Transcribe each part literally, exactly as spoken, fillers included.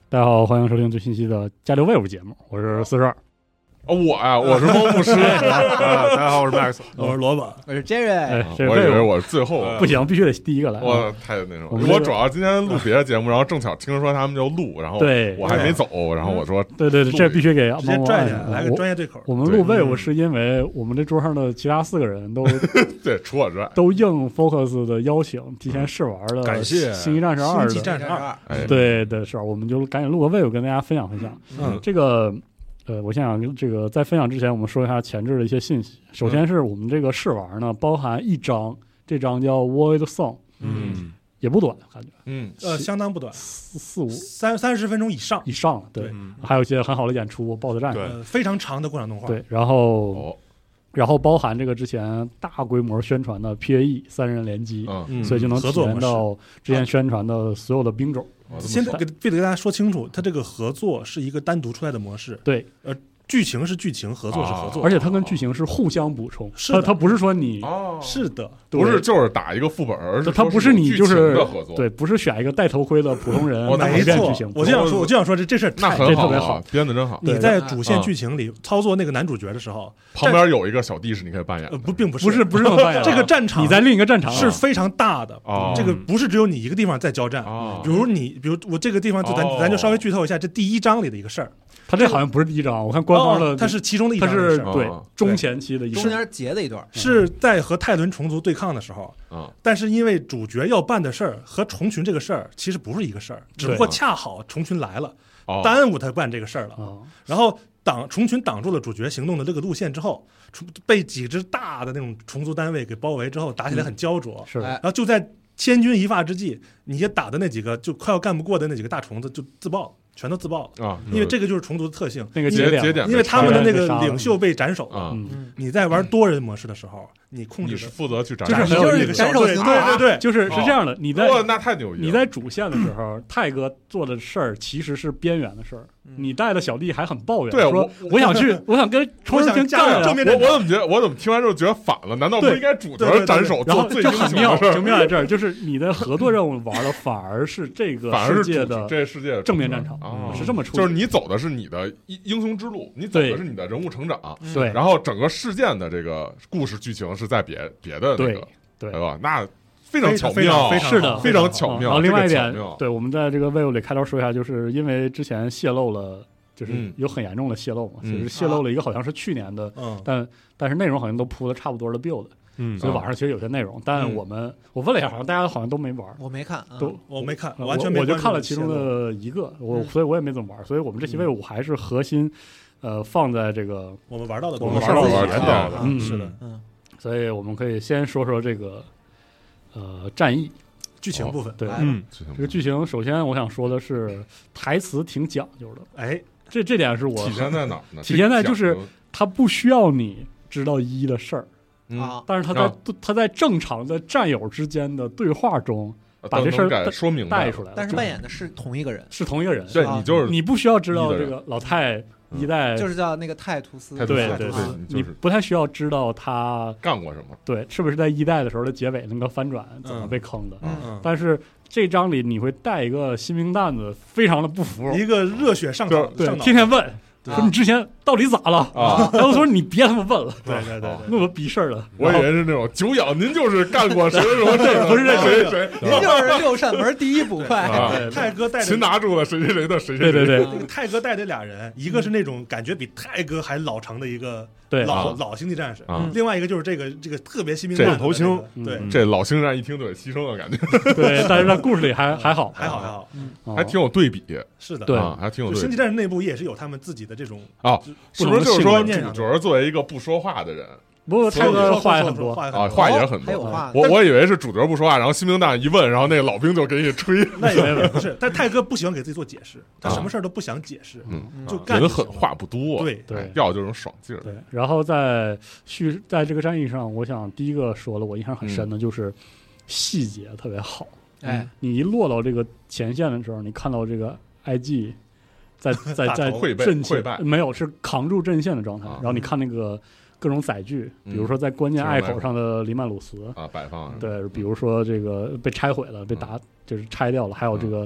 大家好，欢迎收听最新期的加六 Wave 节目，我是四十二。 哦，我呀、啊，我是猫牧师啊。大家好，我是 Max， 我是罗马， 我是 Jerry。 哎， 我以为我是最后， 不行，必须得第一个来。 我太那种， 我我主要今天录别的节目，然后正巧听说他们要录，然后对我还没走，然后我说， 对对对，这必须给直接拽进来，来个专业对口。 我们录 Wave 是因为我们这桌上的其他四个人都对，除我之外都应 Focus 的邀请，提前试玩了。 感谢 《星际战士二》的。 星际战士二， 对的是，我们就赶紧录个 Wave 跟大家分享分享。 嗯， 这个。呃，我想想，这个在分享之前，我们说一下前置的一些信息。首先是我们这个试玩呢，包含一章，这章叫 Void Song， 嗯， 也不短，感觉， 嗯，呃，相当不短， 四四五三三十分钟以上以上，对， 对还有一些很好的演出 ，B O S S 战， 对、呃，非常长的过场动画， 对，然后、 哦， 然后包含这个之前大规模宣传的 P A E 三人联机， 嗯， 所以就能体验到之前宣传的所有的兵种。 现在给非得跟大家说清楚，它这个合作是一个单独出来的模式， 对， 呃。剧情是剧情，合作是合作， 而且它跟剧情是互相补充。 是的， 它它不是说你哦， 是的， 不是就是打一个副本，而是它不是你就是合作， 对，不是选一个戴头盔的普通人， 没错。我就想说，我就想说这这事那这特别好， 编的真好。 你在主线剧情里操作那个男主角的时候， 旁边有一个小弟是你可以扮演的， 不，并不是， 不是不是这么扮演。 这个战场你在另一个战场是非常大的，这个不是只有你一个地方在交战。比如你，比如我这个地方就咱咱就稍微剧透一下，这第一章里的一个事儿。 他这好像不是第一章，我看官方的， 它是其中的一章， 它是对中前期的一中间截的一段， 是在和泰伦虫族对抗的时候，但是因为主角要办的事儿和虫群这个事儿其实不是一个事儿，只不过恰好虫群来了，耽误他办这个事儿了，然后挡虫群挡住了主角行动的这个路线之后，被几只大的那种虫族单位给包围之后，打起来很焦灼， 是， 然后就在千钧一发之际，你也打的那几个就快要干不过的那几个大虫子就自爆。全都自爆了啊！因为这个就是虫族的特性， 那个节点， 因为他们的那个领袖被斩首了。 嗯， 你在玩多人模式的时候，你控制你是负责去斩首， 就是就是斩首行动， 对对对， 就是是这样的。你在那太牛逼了！ 你在主线的时候，泰哥做的事儿其实是边缘的事儿，你带的小弟还很抱怨， 对， 说我想去，我想跟虫人群干。 正面我我怎么觉得我怎么听完之后觉得反了？难道不应该主角斩首做最英雄的事儿？ 就妙在这儿，就是你的合作任务玩的反而是这个世界的这世界正面战场，是这么出。 就是你走的是你的英雄之路，你走的是你的人物成长， 对， 然后整个事件的这个故事剧情是在别别的那个， 对吧？那非常巧妙， 是的， 非常巧妙。 然后另外一点，对，我们在这个 Wave 里开头说一下，就是因为之前泄露了，就是有很严重的泄露嘛，其实泄露了一个好像是去年的，但但是内容好像都铺的差不多的 build。嗯，所以网上其实有些内容，但我们我问了一下，好像大家好像都没玩， 我没看， 都我没看，完全没。 我就看了其中的一个，我所以我也没怎么玩，所以我们这期 Wave 五还是核心，呃，放在这个我们玩到的， 我们玩到的， 嗯， 是的， 嗯， 所以我们可以先说说这个呃战役剧情部分， 对，嗯，这个剧情首先我想说的是台词挺讲究的， 哎， 这这点是我体现在哪呢？ 体现在就是它不需要你知道一的事儿。 啊！ 但是他在他在正常的战友之间的对话中，把这事儿说明带出来了。 但是扮演的是同一个人， 是同一个人。 对，你就是你不需要知道这个老泰一代， 就是叫那个泰图斯。 对对对，你不太需要知道他干过什么。 对，是不是在一代的时候的结尾那个翻转怎么被坑的？ 嗯， 但是这章里你会带一个新兵蛋子，非常的不服， 一个热血上脑， 对，天天问。说你之前到底咋了啊？然后说你别他妈问了， 对对对， 那么逼事儿了。 我以为是那种久仰，您就是干过谁什么事， 不是这谁谁， 您就是六扇门第一捕快。 泰哥带擒拿住了谁谁谁的谁谁谁。对对对，泰哥带的俩人，一个是那种感觉比泰哥还老成的一个老老星际战士，另外一个就是这个这个特别新兵蛋头青， 对， 这老星战一听就得牺牲的感觉。 对，但是在故事里还还好， 还好还好， 还挺有对比。 是的， 对， 还挺有。 星际战士内部也是有他们自己的这种啊。是不是就是说主角作为一个不说话的人， 不过泰哥话也很多啊，话也很多。我我以为是主角不说话，然后新兵蛋一问，然后那个老兵就给你吹。 那也没有，不是。但泰哥不喜欢给自己做解释，他什么事儿都不想解释， 嗯， 就干人狠话不多， 对对， 要这种爽劲儿。 对，然后在叙在这个战役上，我想第一个说了，我印象很深的就是细节特别好。 哎， 你一落到这个前线的时候，你看到这个 I G。在在在阵线没有是扛住阵线的状态，然后你看那个各种载具，比如说在关键隘口上的黎曼鲁斯啊摆放， 对，比如说这个被拆毁了，被打就是拆掉了，还有这个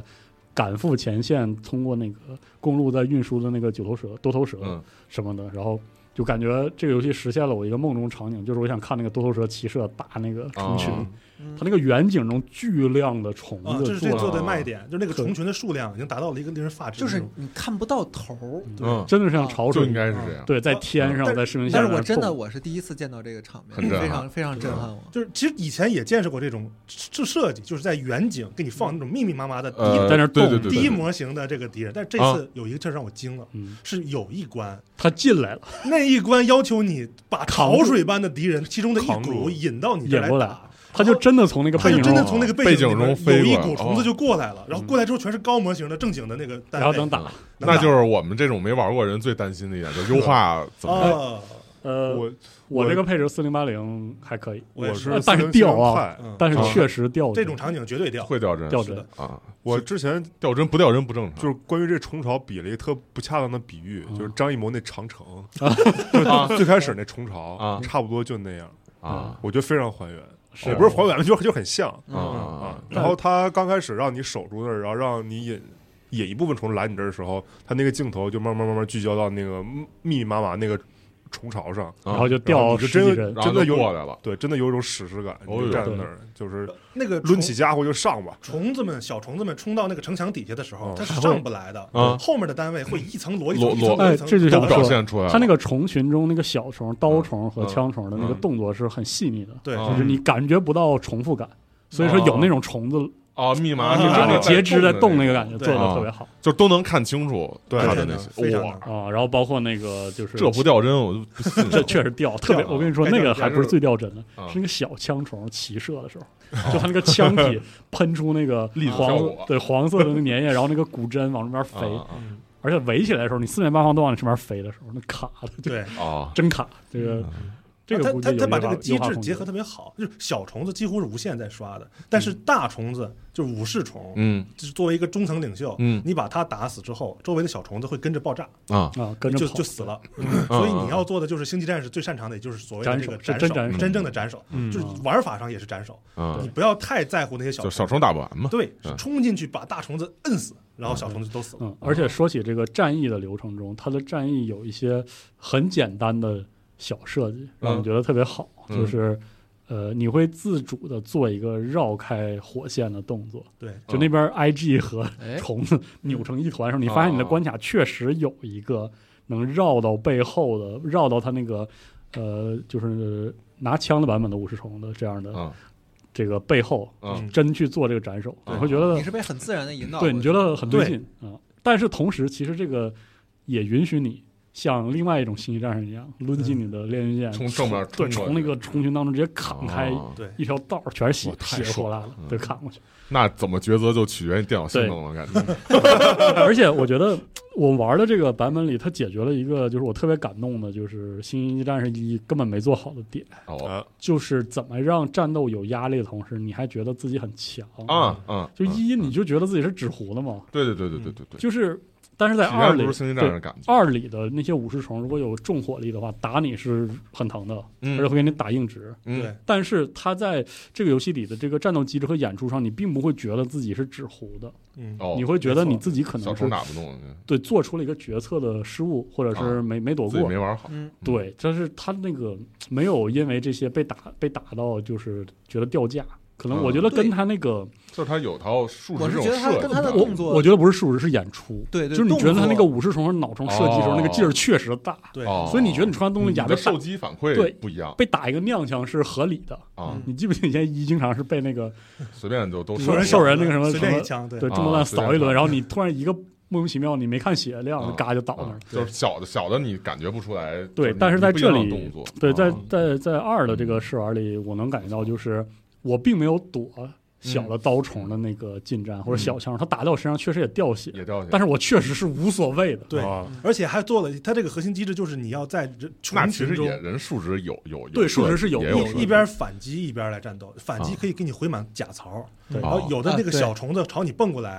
赶赴前线，通过那个公路在运输的那个九头蛇、多头蛇什么的，嗯、然后就感觉这个游戏实现了我一个梦中场景，就是我想看那个多头蛇骑射打那个虫群。哦它那个远景中巨量的虫子、 啊，这是这做的卖点，就是那个虫群的数量已经达到了一个令人发指， 就是你看不到头， 对，嗯、真的像潮水， 就应该是这样。 对，在天上，在视频下。 但是我真的我是第一次见到这个场面，非常非常震撼我。 就是其实以前也见识过这种这设计，就是在远景给你放那种密密麻麻的敌人、 呃、 在那动低模型的这个敌人，但是这次有一个事让我惊了，嗯、是有一关他进来了， 那一关要求你把潮水般的敌人其中的一股引到你这来打。 他就真的从那个背景， 他就真的从那个背景中飞有一股虫子就过来了，然后过来之后全是高模型的正经的那个单位， 然后能打， 那就是我们这种没玩过人最担心的一点，就优化怎么样？ 呃，我我这个配置四零八零还可以， 我是但是掉啊，但是确实掉， 这种场景绝对掉， 会掉帧， 掉帧啊！ 我之前掉帧不掉帧不正常， 就是关于这虫巢比了一个特不恰当的比喻，就是张艺谋那长城，就最开始那虫巢差不多就那样啊，我觉得非常还原。也不是还原了，就就很像啊啊！然后他刚开始让你守住那儿，然后让你引引一部分虫来你这儿的时候，他那个镜头就慢慢慢慢聚焦到那个密密麻麻那个虫巢上， 然后就掉就真的真的有过来了， 对，真的有一种史诗感。你站在那儿就是那个抡起家伙就上吧。 虫子们小虫子们冲到那个城墙底下的时候，它是上不来的。后面的单位会一层摞一层， 摞哎，这就想表现出来。 它那个虫群中那个小虫、刀虫和枪虫的那个动作是很细腻的， 对， 就是你感觉不到重复感，所以说有那种虫子。 哦，密码密码那节肢在动那个感觉做的特别好， 就都能看清楚他的那些哇啊，然后包括那个就是这不掉帧，我就不信这确实掉，特别我跟你说那个还不是最掉帧的，是那个小枪虫骑射的时候，就他那个枪体喷出那个黄对黄色的那个粘液，然后那个骨针往那边飞，而且围起来的时候，你四面八方都往你这边飞的时候，那卡的对啊， 真卡这个。这个他他他把这个机制结合特别好，就是小虫子几乎是无限在刷的，但是大虫子就是武士虫， 嗯， 就是作为一个中层领袖， 嗯， 你把它打死之后，周围的小虫子会跟着爆炸啊啊，跟着就就死了。所以你要做的就是星际战士最擅长的，也就是所谓的这个斩首，真正的斩首，就是玩法上也是斩首。你不要太在乎那些小小虫打不完嘛， 对，冲进去把大虫子摁死，然后小虫子都死了。 嗯，而且说起这个战役的流程中，它的战役有一些很简单的小设计，让我觉得特别好。就是，呃，你会自主的做一个绕开火线的动作， 对， 就那边 I G 和虫子扭成一团的时候，你发现你的关卡确实有一个能绕到背后的，绕到他那个，呃，就是拿枪的版本的武士虫的这样的这个背后，真去做这个斩首，你会觉得你是被很自然的引导， 对，你觉得很对劲啊。但是同时，其实这个也允许你。像另外一种星际战士一样，抡起你的炼狱剑， 从正面对，从那个虫群当中直接砍开一条道，全是血，血火辣的，对，砍过去。 那怎么抉择就取决于电脑性能了，感觉。 而且我觉得我玩的这个版本里，它解决了一个就是我特别感动的，就是《星际战士一》根本没做好的点， 哦， 就是怎么让战斗有压力的同时，你还觉得自己很强啊啊！ 就一你就觉得自己是纸糊的嘛？ 对对对对对对对， 就是。但是在二里， 对二里的那些武士虫，如果有重火力的话，打你是很疼的， 嗯、 而且会给你打硬直。 对， 但是他在这个游戏里的这个战斗机制和演出上，你并不会觉得自己是纸糊的， 嗯， 你会觉得你自己可能是小虫打不动， 对，做出了一个决策的失误，或者是没、啊、没躲过， 没玩好。 嗯，对，但是他那个没有因为这些被打被打到，就是觉得掉价。可能我觉得跟他那个， 就是他有套数值我是这种设计， 觉得他跟他的动作， 我我觉得不是数值是演出， 对对， 就是你觉得他那个武士虫和脑虫射击的时候，那个劲儿确实大， 对， 所以你觉得你穿东西甲被受击反馈对不一样， 被打一个踉跄是合理的啊。 你记不记得以前一经常是被那个随便就都兽人兽人那个什么随便一枪，对对，中子弹扫一轮，然后你突然一个莫名其妙你没看血量，嘎就倒那儿， 就是小的小的你感觉不出来， 对，但是在这里动作， 对，在在在二的这个试玩里，我能感觉到就是我并没有躲。小的刀虫的那个近战、嗯、或者小枪，它打在我身上确实也掉血， 也掉血， 但是我确实是无所谓的。 对，啊、而且还做了它这个核心机制，就是你要在那其实也人数值有有对数值是有有一边反击一边来战斗，反击可以给你回满甲槽， 对、 然后有的那个小虫子朝你蹦过来。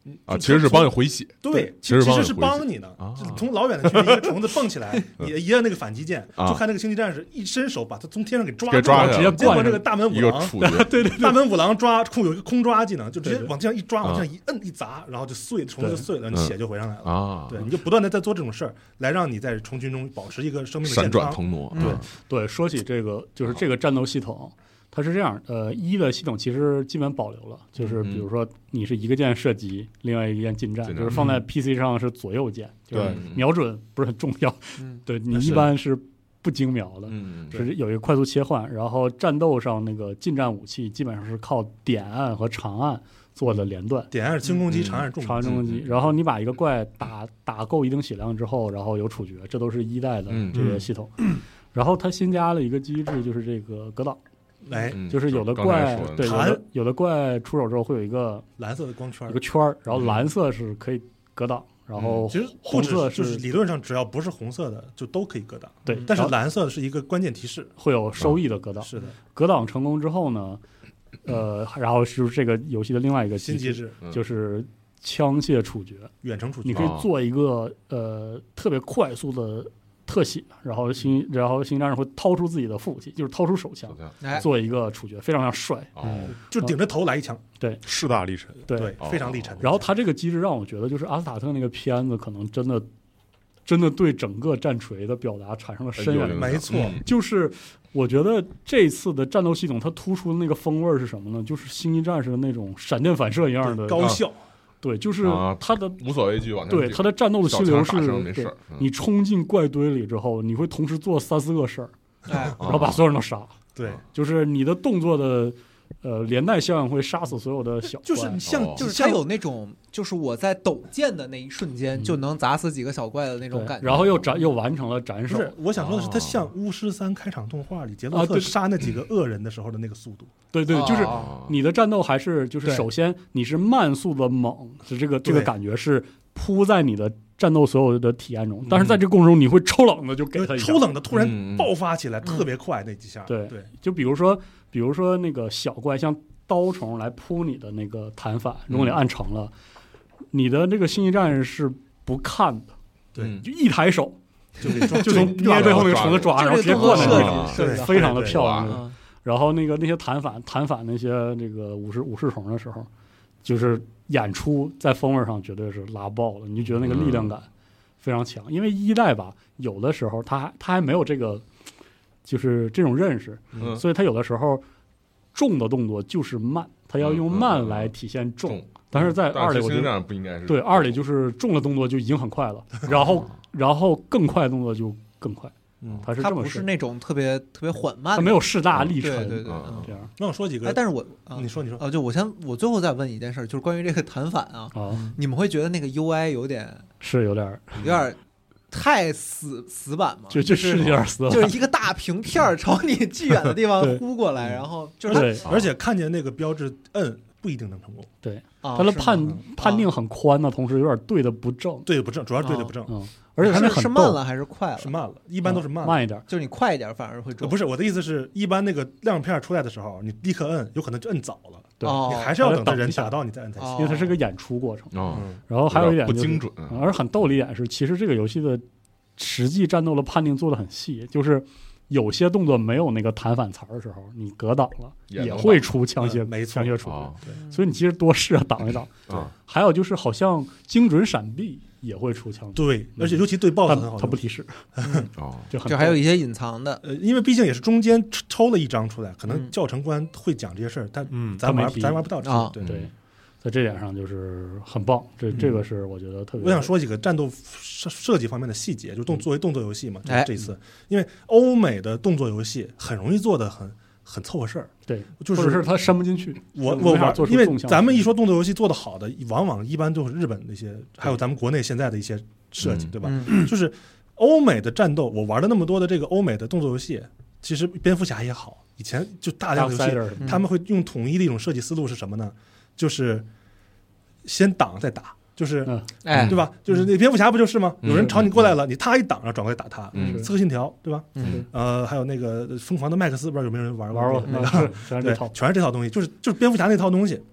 啊，其实是帮你回血。 对，其实其实是帮你的。从老远的距离，一个虫子蹦起来，你一按那个反击键，就看那个星际战士一伸手把它从天上给抓住，直接灌这个大门五郎。对对，大门五郎抓空有一个空抓技能，就直接往地上一抓，往地上一摁一砸，然后就碎，虫子就碎了，你血就回上来了啊。对，你就不断的在做这种事儿，来让你在虫群中保持一个生命的健康。 闪转腾挪。 对对，说起这个，就是这个战斗系统。它是这样，呃，一的系统其实基本保留了，就是比如说你是一个键射击，嗯、另外一个键近战，就是放在 P C 上是左右键， 对、 嗯，瞄准不是很重要，嗯、对你一般是不精瞄的，嗯，是有一个快速切换，然后战斗上那个近战武器基本上是靠点按和长按做的连段， 点按是轻攻击，嗯、长按是重长按重攻击，然后你把一个怪打打够一定血量之后，然后有处决，这都是一代的这些系统，嗯、然后它新加了一个机制，就是这个格挡。 哎， 就是有的怪，对，有的有的怪出手之后会有一个蓝色的光圈， 一个圈儿，然后蓝色是可以格挡，然后其实红色就是理论上只要不是红色的就都可以格挡， 对， 但是蓝色是一个关键提示， 会有收益的格挡。 是的， 格挡成功之后呢，呃，然后是这个游戏的另外一个新机制， 就是枪械处决， 远程处决， 你可以做一个呃特别快速的。特写，然后新然后新战士会掏出自己的副武器，就是掏出手枪，做一个处决，非常非常帅， 嗯，就顶着头来一枪， 对， 势大力沉， 对， 对，非常力沉。 然后他这个机制让我觉得，就是阿斯塔特那个片子可能真的真的对整个战锤的表达产生了深远的影响。 没错， 就是我觉得这次的战斗系统它突出的那个风味是什么呢？就是星际战士的那种闪电反射一样的高效。 对，就是他的、啊、 无所畏惧往前。 对，他的战斗的心流是， 没事嗯、 你冲进怪堆里之后，你会同时做三四个事儿，哎、然后把所有人都杀。 对， 就是你的动作的呃连带效应会杀死所有的小怪。 就是你像， 哦、就是他有那种，就是我在抖剑的那一瞬间就能砸死几个小怪的那种感觉。 然后又斩又完成了斩首。 不是，我想说的是，他像《巫师三》开场动画里杰洛特杀那几个恶人的时候的那个速度。 对对，就是你的战斗还是就是首先你是慢速的猛，是这个这个感觉是扑在你的战斗所有的体验中，但是在这个过程中你会抽冷的就给他一下， 抽冷的突然爆发起来，特别快那几下。 对对， 就比如说比如说那个小怪像刀虫来扑你的那个弹反，如果你按成了，你的这个星际战士是不看的， 对， 就一抬手就就从捏背后那个虫子抓，然后直接过来， 对， 非常的漂亮。然后那个那些弹反弹反那些这个武士武士虫的时候，就是演出在风味上绝对是拉爆了，你就觉得那个力量感非常强。因为一代吧，有的时候他还他还没有这个就是这种认识， 嗯、 所以他有的时候重的动作就是慢，他要用慢来体现重。 嗯、 但是在二里我觉得不应该是对二里就是重的动作就已经很快了，然后然后更快的动作就更快。 嗯， 它是这么不是那种特别特别缓慢的， 它没有势大力沉， 对对对， 嗯、这样。 那我说几个， 哎，但是我、 啊、你说你说啊，就我先我最后再问一件事，就是关于这个弹反啊， 啊你们会觉得那个 U I 有点是有点有点太死死板吗？ 就就是有点死板， 就是一个大平片朝你巨远的地方呼过来，然后就是而且看见那个标志摁不一定能成功。 对，它的判判定很宽的同时，有点对的不正， 对的不正，主要是对的不正。 嗯。而且它那很是慢了还是快了？ 是慢了，一般都是慢了、 嗯、慢一点。 就是你快一点反而会中。 不是我的意思是，一般那个亮片出来的时候，你立刻摁，有可能就摁早了。 对， 哦、 你还是要等到人打到你再摁才行， 因为它是个演出过程。 哦、 嗯。然后还有一点、就是、 不精准， 而很逗的一点是，其实这个游戏的实际战斗的判定做得很细，就是有些动作没有那个弹反词的时候，你格挡了也会出枪械， 没枪械处哦理。所以你其实多试着挡一挡。 啊。 还有就是好像精准闪避。也会出枪， 对，而且尤其对 boss 很好， 他不提示， 哦， 就很就还有一些隐藏的， 呃，因为毕竟也是中间抽了一张出来，可能教程官会讲这些事儿，但嗯， 咱玩咱玩不到这啊， 对对，在这点上就是很棒，这这个是我觉得特别。 我想说几个战斗设设计方面的细节，就动作为动作游戏嘛，就是这次，因为欧美的动作游戏很容易做的很。很凑合事儿， 对， 就是是他伸不进去。 我我玩，因为咱们一说动作游戏做得好的，往往一般都是日本那些，还有咱们国内现在的一些设计， 嗯、 对吧？嗯、就是欧美的战斗，我玩了那么多的这个欧美的动作游戏，其实蝙蝠侠也好，以前就大量的游戏， 嗯、 他们会用统一的一种设计思路是什么呢？就是先挡再打。就是， 哎， 对吧？就是那蝙蝠侠不就是吗？有人朝你过来了，你他一挡，然后转过来打他。 嗯， 刺客信条，对吧？ 嗯， 呃，还有那个疯狂的麦克斯，不知道有没有人玩过？ 玩过， 那个对，全是这套东西，就是就是蝙蝠侠那套东西。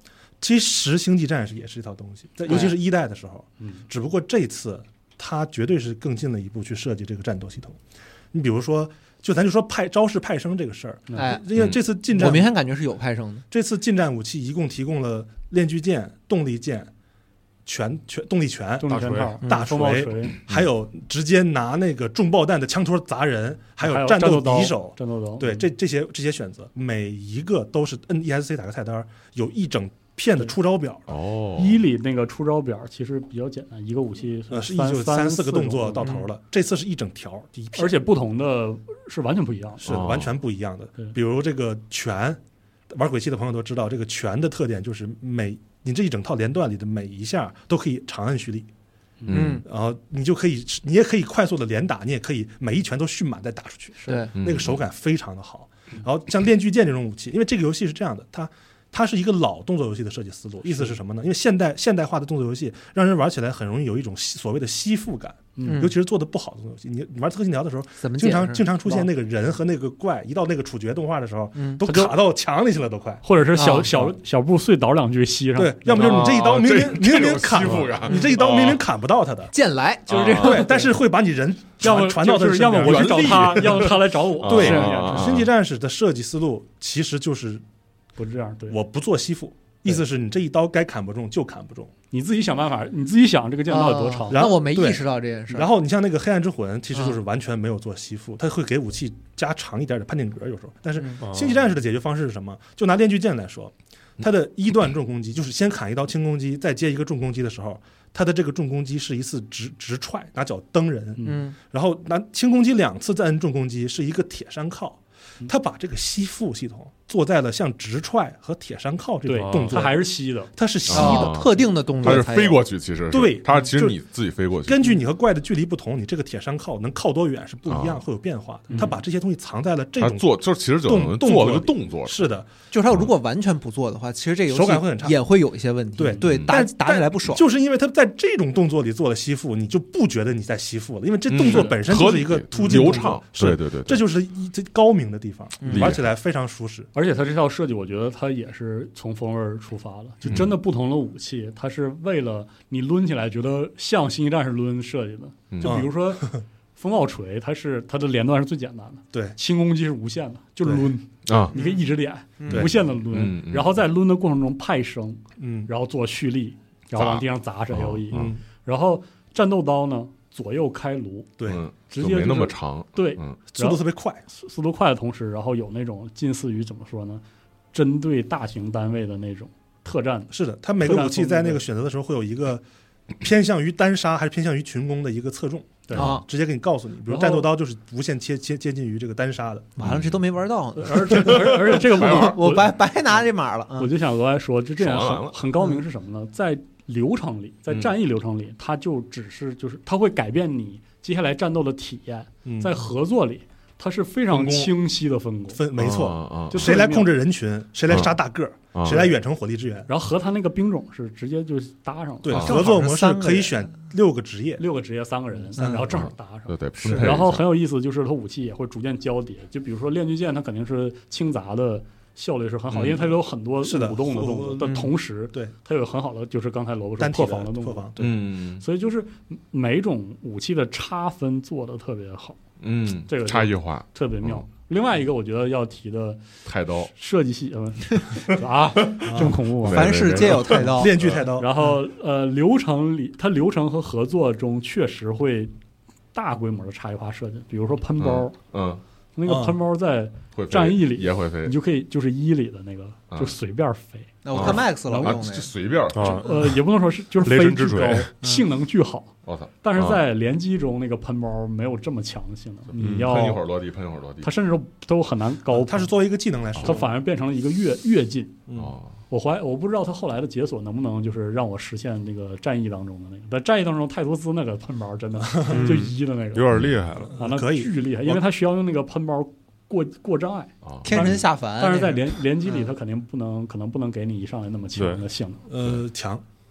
其实星际战士也是一套东西，在尤其是一代的时候， 嗯， 只不过这次它绝对是更进了一步去设计这个战斗系统。你比如说，就咱就说派招式派生这个事儿， 哎， 因为这次近战， 我明显感觉是有派生的。 这次近战武器一共提供了链锯剑、动力剑、拳拳动力拳、 大锤、 大锤，还有直接拿那个重爆弹的枪托砸人，还有战斗匕首、 战斗刀， 对，这这些这些选择，每一个都是摁 E S C 打个菜单，有一整片的出招表。 哦， 一里那个出招表其实比较简单，一个武器呃是一就三四个动作到头了，这次是一整条，一而且不同的是完全不一样的， 是完全不一样的。比如这个拳，玩鬼泣的朋友都知道，这个拳的特点就是每你这一整套连段里的每一下都可以长按蓄力。 嗯， 然后你就可以，你也可以快速的连打，你也可以每一拳都迅满再打出去， 对， 那个手感非常的好。然后像链锯剑这种武器，因为这个游戏是这样的，它它是一个老动作游戏的设计思路，意思是什么呢？因为现代现代化的动作游戏让人玩起来很容易有一种所谓的吸附感， 嗯， 尤其是做的不好的动作游戏，你你玩特信条的时候，经常经常出现那个人和那个怪，一到那个处决动画的时候， 嗯， 都卡到墙里去了，都快， 或者是小小小步碎倒两句吸上， 对，要么就是你这一刀明明明明砍，你这一刀明明砍不到他的， 剑来就是这个， 对，但是会把你人要么传到他， 要么我去找他，要么他来找我， 对，星际战士的设计思路其实就是不这样，对， 我不做吸附。意思是你这一刀该砍不中就砍不中， 你自己想办法，你自己想这个剑刀有多长。 然后我没意识到这件事。 然后你像那个黑暗之魂，其实就是完全没有做吸附，它会给武器加长一点点判定格，有时候。但是星际战士的解决方式是什么？就拿链锯剑来说，它的一段重攻击就是先砍一刀轻攻击，再接一个重攻击的时候，它的这个重攻击是一次直直踹，拿脚蹬人， 嗯， 然后拿轻攻击两次再摁重攻击是一个铁山靠。他把这个吸附系统做在了像直踹和铁山靠这种动作， 它还是吸的， 它是吸的、 哦、特定的动作， 它是飞过去，其实对， 它其实你自己飞过去。 根据你和怪的距离不同，你这个铁山靠能靠多远是不一样，啊、会有变化的。他把这些东西藏在了这种做，就其实就动做了个动作， 是的。 就是他如果完全不做的话，其实这个游戏手感会很差， 也会有一些问题。 对对，打打起来不爽， 就是因为他在这种动作里做了吸附，你就不觉得你在吸附了，因为这动作本身就是一个突进流畅，对对对， 这就是一这高明的地方，玩起来非常舒适。 而且它这套设计，我觉得它也是从风味出发了，就真的不同的武器，它是为了你抡起来觉得像星际战士抡设计的。就比如说风暴锤，它是它的连段是最简单的， 对， 轻攻击是无限的，就抡啊， 你可以一直点，无限的抡，然后在抡的过程中派生， 嗯， 然后做蓄力，然后往地上砸是 A O E，然后战斗刀呢左右开炉， 对， 直接没那么长， 对， 速度特别快， 速度快的同时，然后有那种近似于怎么说呢，针对大型单位的那种特战。 是的，它每个武器在那个选择的时候会有一个偏向于单杀还是偏向于群攻的一个侧重。对啊，直接给你告诉你，比如战斗刀就是无限接接接近于这个单杀的。 完了，这都没玩到， 而且而而且这个部分我白白拿这码了。 我就想额外说，就这点很很高明是什么呢？在流程里，在战役流程里，它就只是就是它会改变你接下来战斗的体验。在合作里，它是非常清晰的分工， 分没错，就谁来控制人群，谁来杀大个儿。谁来远程火力支援？ 然后和他那个兵种是直接就搭上了。 对，合作模式可以选六个职业， 六个职业三个人，然后正好搭上。 对对。然后很有意思，就是它武器也会逐渐交叠。就比如说链锯剑，它肯定是轻砸的效率是很好，因为它有很多舞动的动作的同时， 对它有很好的就是刚才萝卜说破防的动作。 嗯， 所以就是每种武器的差分做的特别好。 嗯， 这个差异化特别妙。另外一个我觉得要提的太刀设计系啊，这么恐怖吗？ 凡事皆有太刀， 链锯太刀。 然后呃，流程里它流程和合作中确实会大规模的差异化设计，比如说喷包， 嗯， 那个喷包在战役里也会飞， 你就可以就是一里的那个就随便飞。 那我看 Max 了， 就随便呃，也不能说是就是飞之高，性能巨好。 我操！ 但是在联机中，那个喷包没有这么强的性能，你要喷一会儿落地，喷一会儿落地， 它甚至都很难高。 它是作为一个技能来说， 它反而变成了一个跃跃进。 哦， 我怀我不知道它后来的解锁能不能就是让我实现那个战役当中的那个，在战役当中，泰多斯那个喷包真的就一的那个有点厉害了啊，那可以巨厉害，因为它需要用那个喷包。过过障碍， 天神下凡。 但是在联联机里，它肯定不能，可能不能给你一上来那么强的性能。呃，强，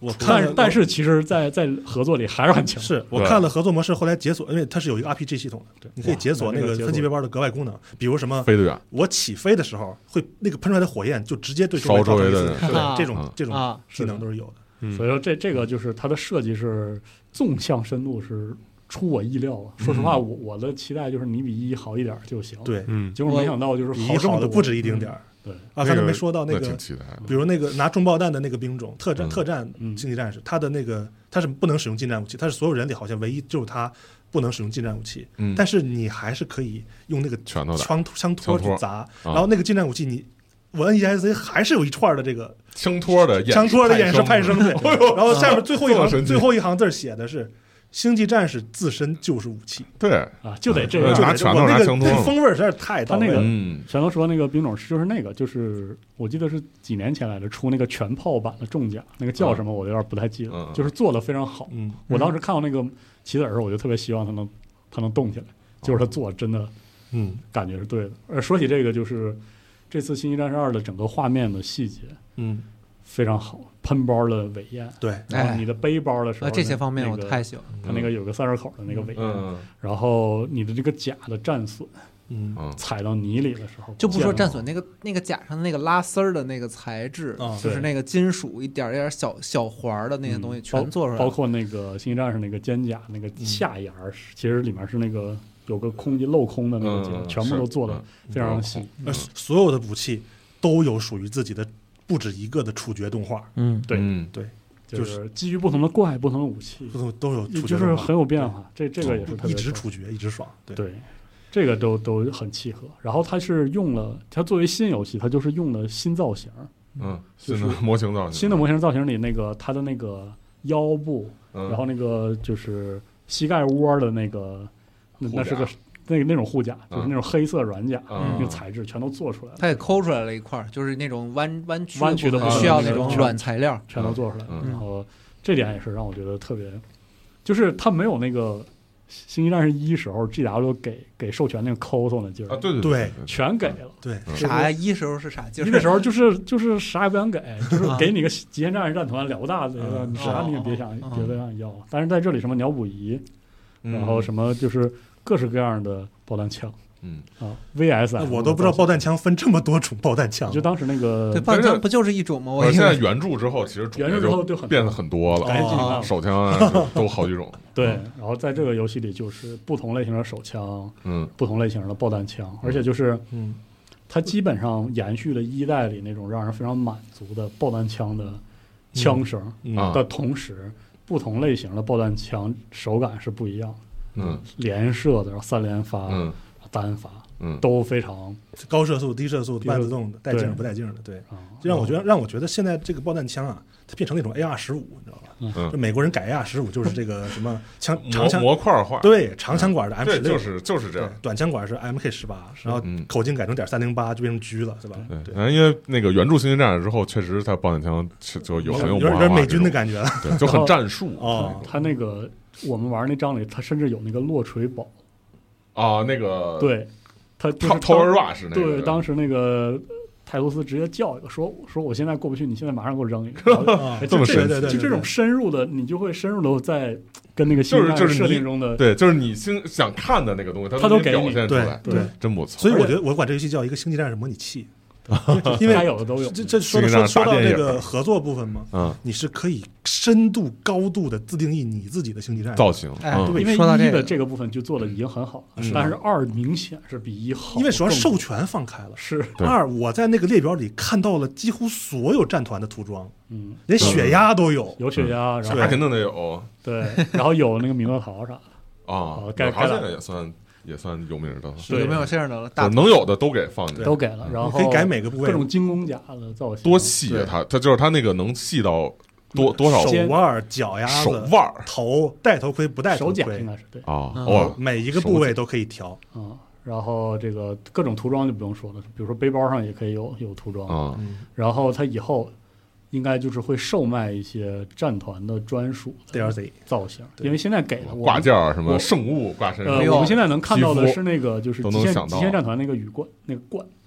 我但是但是其实在在合作里还是很强。 是我看了合作模式，后来解锁，因为它是有一个 R P G 系统的，你可以解锁那个分级背包的格外功能，比如什么飞得远， 我起飞的时候会那个喷出来的火焰就直接对烧周围的人， 这种这种技能都是有的。 所以说这这个就是它的设计是纵向深度是出我意料了。说实话，我我的期待就是你比一好一点就行。 对， 嗯，结果没想到就是好好的不止一丁点儿。对啊，刚才没说到那个，比如那个拿重爆弹的那个兵种，特战特战星际战士，他的那个他是不能使用近战武器，他是所有人里好像唯一就是他不能使用近战武器，但是你还是可以用那个枪枪托去砸，然后那个近战武器你我摁 E S C 还是有一串的这个枪托的枪托的演示派生，对，然后下面最后一行最后一行字写的是。星际战士自身就是武器， 对啊，就得这个拿拳头拿枪托， 风味实在是太大。他那个全都说那个兵种是就是那个就是我记得是几年前来的出那个全炮版的重甲，那个叫什么我有点不太记得， 嗯、 就是做的非常好。嗯，我当时看到那个棋子儿，我就特别希望他能他能动起来，就是他做真的， 嗯， 感觉是对的。而说起这个，就是这次星际战士二的整个画面的细节， 嗯。 非常好，喷包的尾焰， 对， 然后你的背包的时候， 这些方面我太喜欢。 它那个有个散热口的那个尾焰， 嗯， 然后你的这个甲的战损， 嗯， 踩到泥里的时候， 就不说战损，那个那个甲上的那个拉丝儿的那个材质，就是那个金属一点一点小小环的那些东西全做出来， 包括那个星际战士那个肩甲那个下沿，其实里面是那个有个空间镂空的那个结，全部都做的非常细， 所有的武器都有属于自己的。不止一个的处决动画， 嗯，对， 嗯， 对， 就是基于不同的怪、不同的武器， 不同都有处决， 就是很有变化。这这个也是特别一直处决，一直爽，对， 对，这个都都很契合。然后它是用了，它作为新游戏，它就是用了新造型， 嗯，新的模型造型， 新的模型造型里那个它的那个腰部，然后那个就是膝盖窝的那个，那是个。那个那种护甲，就是那种黑色软甲，那个材质全都做出来了。 它也抠出来了一块，就是那种弯弯曲弯曲的， 需要那种软材料， 全都做出来了。然后这点也是让我觉得特别，就是它没有那个《星际战士一》时候 G W 给给授权那个抠搜的劲儿啊，对对对， 全给了。 对， 啥呀？一时候是啥劲儿？ 一的时候就是就是啥也不想给，就是给你个极限战士战团了不大的，你啥你也别想别的让你要。但是在这里什么鸟补仪，然后什么就是各式各样的爆弹枪， 嗯啊 ，V S， 我都不知道爆弹枪分这么多种爆弹枪。 就当时那个， 对，爆弹枪不就是一种吗？我现在原著之后，其实原著之后就变得很多了， 哦、 手枪啊都好几种。 对，然后在这个游戏里，就是不同类型的手枪， 嗯， 不同类型的爆弹枪，而且就是， 嗯， 它基本上延续了一代里那种让人非常满足的爆弹枪的枪声的同时，不同类型的爆弹枪手感是不一样的。 嗯， 连射的，然后三连发， 嗯， 单发， 嗯， 都非常高射速、低射速、半自动的，带劲不带劲的，对，就让我觉得，让我觉得现在这个爆弹枪啊，它变成那种 A R 十五，你知道吧？ 嗯， 就美国人改 A R 十五就是这个什么枪长枪模块化， 对，长枪管的 M 十六， 就是就是这样， 短枪管是 M K 十八，然后口径改成点三零八就变成狙了，是吧？ 对，因为那个原著星际战士之后，确实它爆弹枪就有很有有点美军的感觉了， 对，就很战术哦，它那个。我们玩那章里，它甚至有那个落锤宝啊，那个对，它就是 Tower Rush 那个， 对，当时那个泰罗斯直接叫一个，说说我现在过不去，你现在马上给我扔一个， 啊、这么深， 就这种深入的，你就会深入的在跟那个星战设定中的， 对，就是你心想看的那个东西， 它都给表现出来， 对， 真不错。 所以我觉得我管这游戏叫一个星际战士模拟器。因为该有的都有。 这这说说说到这个合作部分嘛，嗯，你是可以深度高度的自定义你自己的星际战士造型， 哎，对，因为一的这个部分就做的已经很好了，但是二明显是比一好， 因为主要授权放开了。 是二，我在那个列表里看到了几乎所有战团的涂装， 嗯， 连血压都有， 有血压，然后肯定得有， 对，然后有那个米诺陶啥的啊， 该该这个也算。也算有名的， 有没有这样的了？ 能有的都给放进去， 都给了。然后可以改每个部位， 各种精工甲的造型， 多细啊！它它就是它那个能细到多多少手腕、脚丫子、 手腕、 头，戴头盔不戴头盔， 手甲应该是对啊。哦， 每一个部位都可以调啊。然后这个各种涂装就不用说了，比如说背包上也可以有有涂装啊。 然后它以后应该就是会售卖一些战团的专属 D L C 造型，因为现在给了挂件什么圣物挂身上。 呃，我们现在能看到的是那个就是极限极限战团那个羽冠那个冠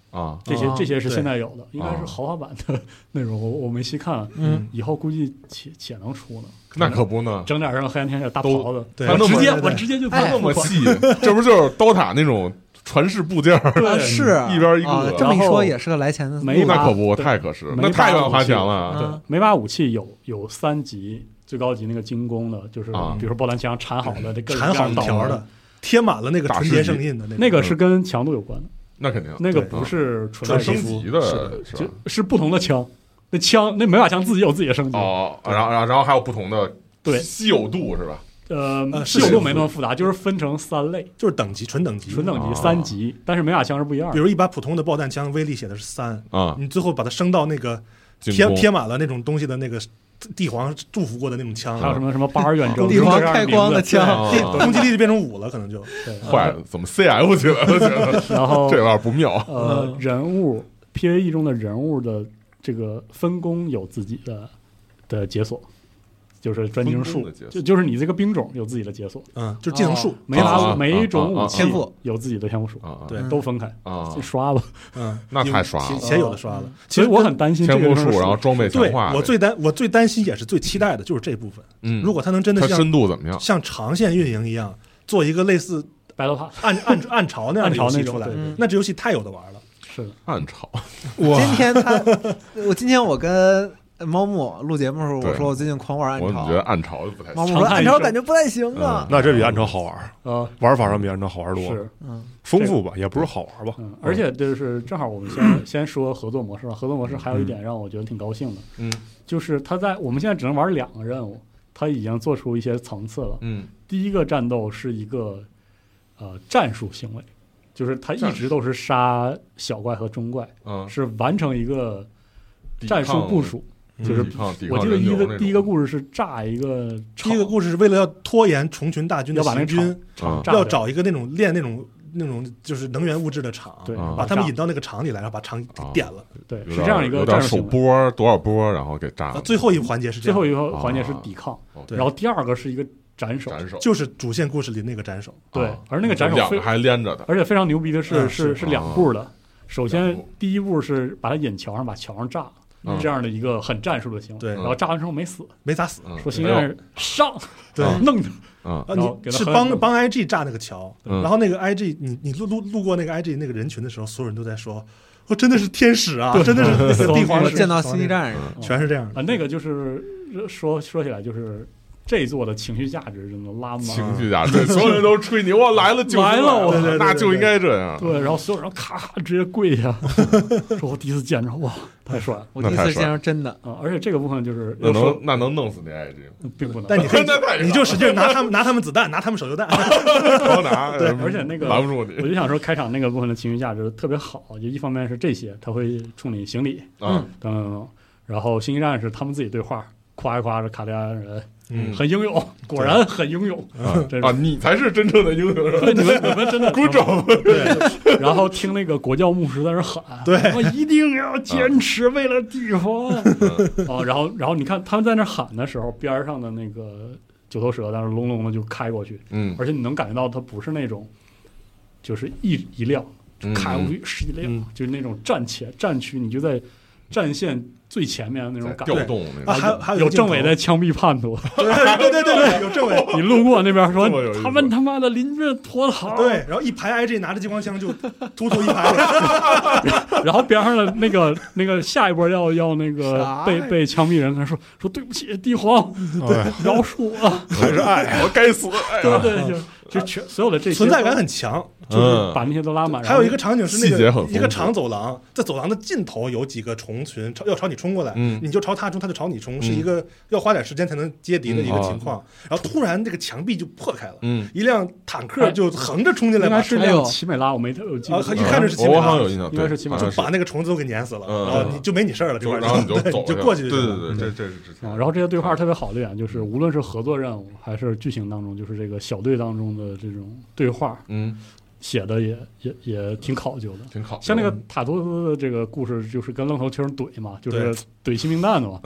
啊， 这些这些是现在有的，应该是豪华版的内容，我我没细看，嗯，以后估计且且能出呢。 那可不呢， 整点让黑暗天使大袍子， 对， 我直接我直接就他那么细，这不就是刀塔那种传世部件？ 对，是一边一个。 这么一说也是个来钱的， 没那可不，太可是，那太乱花钱了。 对，每把武器有有三级，最高级那个精工的，就是比如说爆弹枪缠好的，这缠好条的，贴满了那个纯洁圣印的那个， 那个是跟强度有关的。 那肯定， 那个不是纯升级的， 是是不同的枪。那枪那每把枪自己有自己的升级哦，然后然后然后还有不同的对稀有度是吧？ 呃，稀有度没那么复杂，就是分成三类， 就是等级纯等级， 纯等级三级，但是每把枪是不一样的。 比如一把普通的爆弹枪，威力写的是三啊， 你最后把它升到那个贴贴满了那种东西的那个帝皇祝福过的那种枪， 还有什么什么八二远征， 帝皇开光的枪， 攻击力就变成五了，可能就坏了，怎么 C F 去了？ 然后这有点不妙。 呃，人物 P V E 中的人物的这个分工有自己的的解锁。就是专精术，就就是你这个兵种有自己的解锁， 嗯，就是技能树， 每把每一种武器天赋有自己的天赋树， 对， 都分开啊， 刷吧， 嗯， 那太刷了， 且有的刷了。 其实我很担心天赋树，然后装备强化。 我最担我最担心也是最期待的就是这部分， 嗯， 如果它能真的像深度怎么样， 像长线运营一样，做一个类似 Battle Pass 暗暗暗潮那样的游戏出来，那这游戏太有的玩了。 是的， 暗潮。 今天他，我今天我跟。猫木录节目的时候，我说我最近狂玩暗潮， 我觉得暗潮不太行。 猫木说暗潮感觉不太行啊， 那这比暗潮好玩啊， 玩法上比暗潮好玩多， 是嗯，丰富吧，也不是好玩吧。 而且就是正好我们先先说合作模式吧，合作模式还有一点让我觉得挺高兴的， 嗯， 就是他在我们现在只能玩两个任务，他已经做出一些层次了， 嗯， 第一个战斗是一个呃战术行为，就是他一直都是杀小怪和中怪， 嗯， 是完成一个战术部署。就是我记得一个第一个故事是炸一个， 第一个故事是为了要拖延虫群大军的行军， 要找一个那种炼那种那种就是能源物质的厂， 对， 把他们引到那个厂里来，然后把厂给点了。 对，是这样一个战术手波多少波，然后给炸了。 最后一个环节是这样，最后一个环节是抵抗，然后第二个是一个斩首， 就是主线故事里那个斩首。 对，而那个斩首两个还连着的， 而且非常牛逼的是是是两步的。首先第一步是把它引桥上，把桥上炸了。这样的一个很战术的行为， 对， 然后炸完之后没死， 没咋死， 说星战士上， 对， 弄他， 啊，你是帮帮 I G 炸那个桥，然后那个 I G， 你你路路路过那个 I G 那个人群的时候，所有人都在说，我真的是天使啊，真的是那个帝皇见到星际战士， 全是这样啊，那个就是说说起来就是。这一座的情绪价值真的拉满， 情绪价值，对，所有人都吹你，我来了就来了，我那就应该这样。 对，然后所有人咔咔直接跪下，说我第一次见着，哇，太帅了， 我第一次见着真的啊！而且这个部分就是那能那能弄死那 I G， 并不能， 但你可以，你就使劲拿他们拿他们子弹，拿他们手榴弹， 好拿。 对，而且那个拦不住你， 我就想说开场那个部分的情绪价值特别好，就一方面是这些，他会冲你行礼， 嗯， 等等等，然后星际战士他们自己对话，夸一夸这卡利安人。 嗯， 很英勇，果然很英勇啊！啊，你才是真正的英雄， 对，你们你们真的鼓掌。 对，然后听那个国教牧师在那喊， 对， 我一定要坚持为了帝皇。哦，然后然后你看他们在那喊的时候，边上的那个九头蛇在那隆隆的就开过去， 嗯， 而且你能感觉到它不是那种，就是一一辆开过去是一辆，就是那种战前战区，你就在战线。最前面的那种感觉，调动啊，还有还有有政委在枪毙叛徒， 对对对对对，有政委， 你路过那边说他们他妈的临阵脱逃， 对，然后一排 I G 拿着激光枪就突突一排， 然后边上的那个那个下一波要要那个被被枪毙人，他说说对不起，帝皇，对，饶恕我， 还是爱， 我该死， 对对，就就全所有的这些存在感很强， 就是把那些都拉满。 还有一个场景是那个一个长走廊，在走廊的尽头有几个虫群要朝你冲过来， 嗯， 你就朝他冲，他就朝你冲，是一个要花点时间才能接敌的一个情况。然后突然这个墙壁就破开了， 嗯， 一辆坦克就横着冲进来， 应该是辆奇美拉，我没有记得，一看着是奇美拉， 应该是奇美拉， 就把那个虫子都给碾死了，然后你就没你事儿了，这块然后你就走，就过去， 对对对，这这是之前。 然后这些对话特别好的一点就是，无论是合作任务还是剧情当中，就是这个小队当中的这种对话， 嗯。 写的也也也挺考究的， 挺考究。 像那个塔托斯的这个故事，就是跟愣头青怼嘛，就是怼新兵蛋的嘛。 嗯，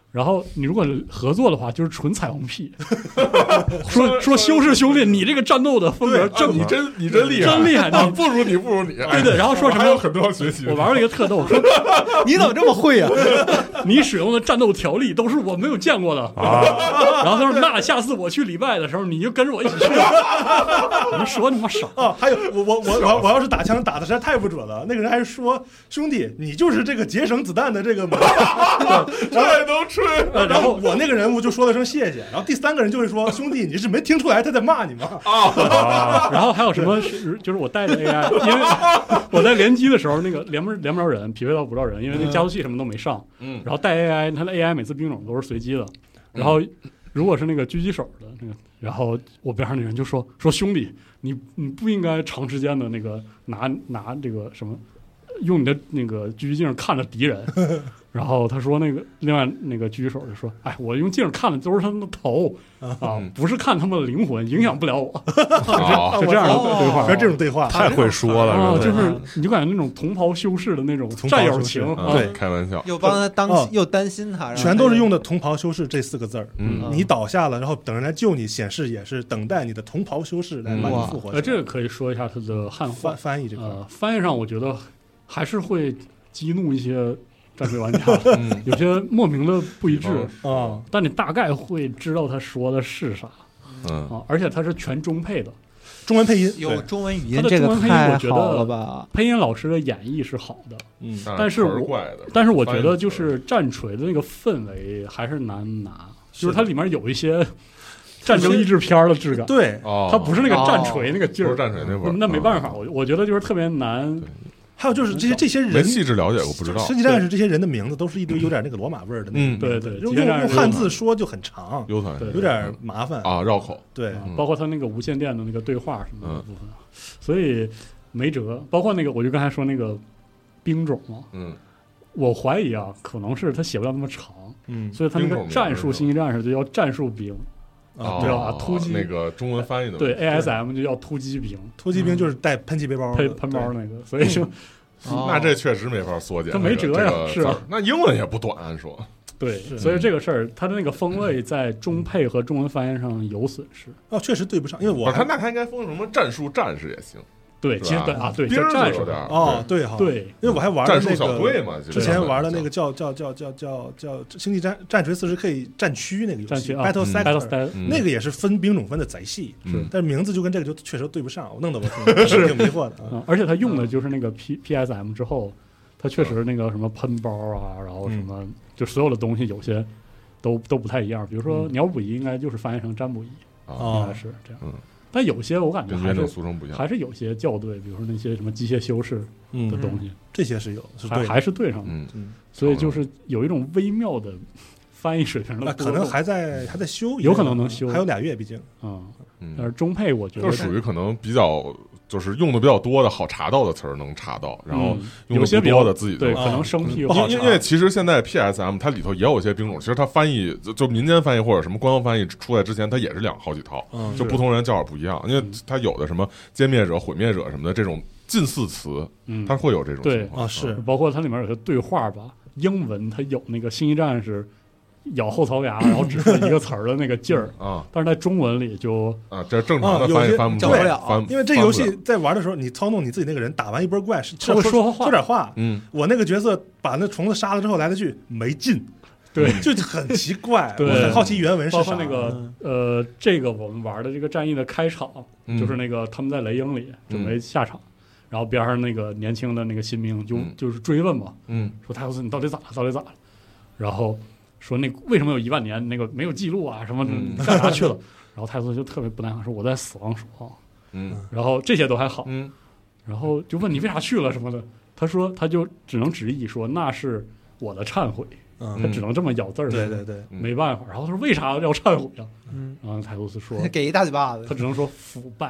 然后你如果合作的话，就是纯彩虹屁。说说修士兄弟，你这个战斗的风格真， 你真你真厉害， 真厉害， 你不如你不如你。 对对，然后说什么？ 还有很多要学习。 我玩了一个特逗，说你怎么这么会啊？ 你使用的战斗条例都是我没有见过的啊。然后他说：“那下次我去礼拜的时候，你就跟着我一起去。”你说你妈傻啊！还有我我我我我要是打枪打的实在太不准了，那个人还是说兄弟，你就是这个节省子弹的这个门， 太能吹。 然后我那个人物就说了声谢谢，然后第三个人就会说兄弟，你是没听出来他在骂你吗？ 啊！然后还有什么？就是我带着 A I， 因为我在联机的时候，那个连不连不着人，匹配到不着人，因为那加速器什么都没上。嗯。然后带 A I， 它的 A I 每次兵种都是随机的。然后如果是那个狙击手的那个，然后我边上那人就说说兄弟，你你不应该长时间的那个拿拿这个什么，用你的那个狙击镜看着敌人。然后他说那个另外那个狙击手就说，哎，我用镜看的都是他们的头啊，不是看他们的灵魂，影响不了我。就这样的对话， 这种对话太会说了啊，就是你就感觉那种同袍修士的那种战友情， 对， 开玩笑， 又帮他当又担心他， 全都是用的同袍修士这四个字儿。嗯，你倒下了，然后等人来救你，显示也是等待你的同袍修士来把你复活。 呃，这个可以说一下他的汉化翻译这个， 呃，翻译上我觉得还是会激怒一些战锤玩家，嗯、有些莫名的不一致啊、嗯，但你大概会知道他说的是啥，嗯啊，而且它是全中配的， 中文配音有中文语音， 这个太好了吧？ 配音老师的演绎是好的， 嗯， 但是我但是我觉得就是战锤的那个氛围还是难拿，就是它里面有一些战争益智片的质感， 对， 它不是那个战锤那个劲儿， 不是战锤那会儿， 那没办法，我我觉得就是特别难。 还有就是这些这些人没细致了解，我不知道。 升级战士这些人的名字都是一堆有点那个罗马味儿的， 嗯，对对， 用用汉字说就很长， 有有点麻烦啊，绕口。 对， 包括他那个无线电的那个对话什么的部分，所以没辙。包括那个，我就刚才说那个兵种啊，嗯，我怀疑啊，可能是他写不了那么长，嗯，所以他那个战术星际战士就叫战术兵。啊，对啊，突击那个中文翻译的对 A S M 就叫突击兵， 突击兵就是带喷气背包、 喷喷包那个，所以就那这确实没法缩减， 他没辙呀，是啊， 那英文也不短，按说对，所以这个事儿，它的那个风味在中配和中文翻译上有损失。 哦，确实对不上，因为我他那他应该封什么战术战士也行。 对，其实对啊，对， 叫战术哦，对哈， 对， 因为我还玩战术小队嘛， 之前玩的那个叫叫叫叫叫叫星际战战锤四十 K 战区那个游戏 Battle Sector， 那个也是分兵种分的贼细，但是名字就跟这个就确实对不上，弄得我是挺迷惑的。 而且他用的就是那个 P P S M 之后，他确实那个什么喷包啊，然后什么就所有的东西有些都都不太一样，比如说鸟捕仪应该就是翻译成占卜仪，应该是这样。但有些我感觉还是还是有些校对，比如说那些什么机械修饰的东西， 嗯、这些是有，是还还是对上的。嗯，所以就是有一种微妙的翻译水平的， 可能还在还在修， 有可能能修， 还有俩月，毕竟啊。嗯、但是中配我觉得就属于可能比较。就是用的比较多的好查到的词儿能查到，然后用的不多的自己对可能生僻不好查。因为其实现在 P S M 它里头也有一些兵种，其实它翻译就民间翻译或者什么官方翻译出来之前，它也是两好几套，就不同人叫法不一样。因为它有的什么歼灭者、毁灭者什么的这种近似词，它会有这种情况啊，是包括它里面有些对话吧，英文它有那个星际战士。咬后槽牙，然后只说一个词儿的那个劲儿啊，但是在中文里就啊，这正常的翻译翻不了，因为这游戏在玩的时候，你操纵你自己那个人打完一波怪，是会说说点话。嗯，我那个角色把那虫子杀了之后来了句没劲， 对， 就很奇怪。 对， 我很好奇原文是啥。 包括那个呃，这个我们玩的这个战役的开场，就是那个他们在雷鹰里准备下场，然后边上那个年轻的那个新兵就就是追问嘛，嗯，说泰罗斯你到底咋了？到底咋了？然后。说那为什么有一万年那个没有记录啊？什么干啥去了？然后泰斯就特别不耐烦说：“我在死亡守望。”嗯，然后这些都还好，嗯，然后就问你为啥去了什么的。他说他就只能直译说那是我的忏悔，嗯、他只能这么咬字儿， 对对对， 没办法。然后他说为啥要忏悔啊？嗯，然后泰罗斯说给一大嘴巴子， 他只能说腐败。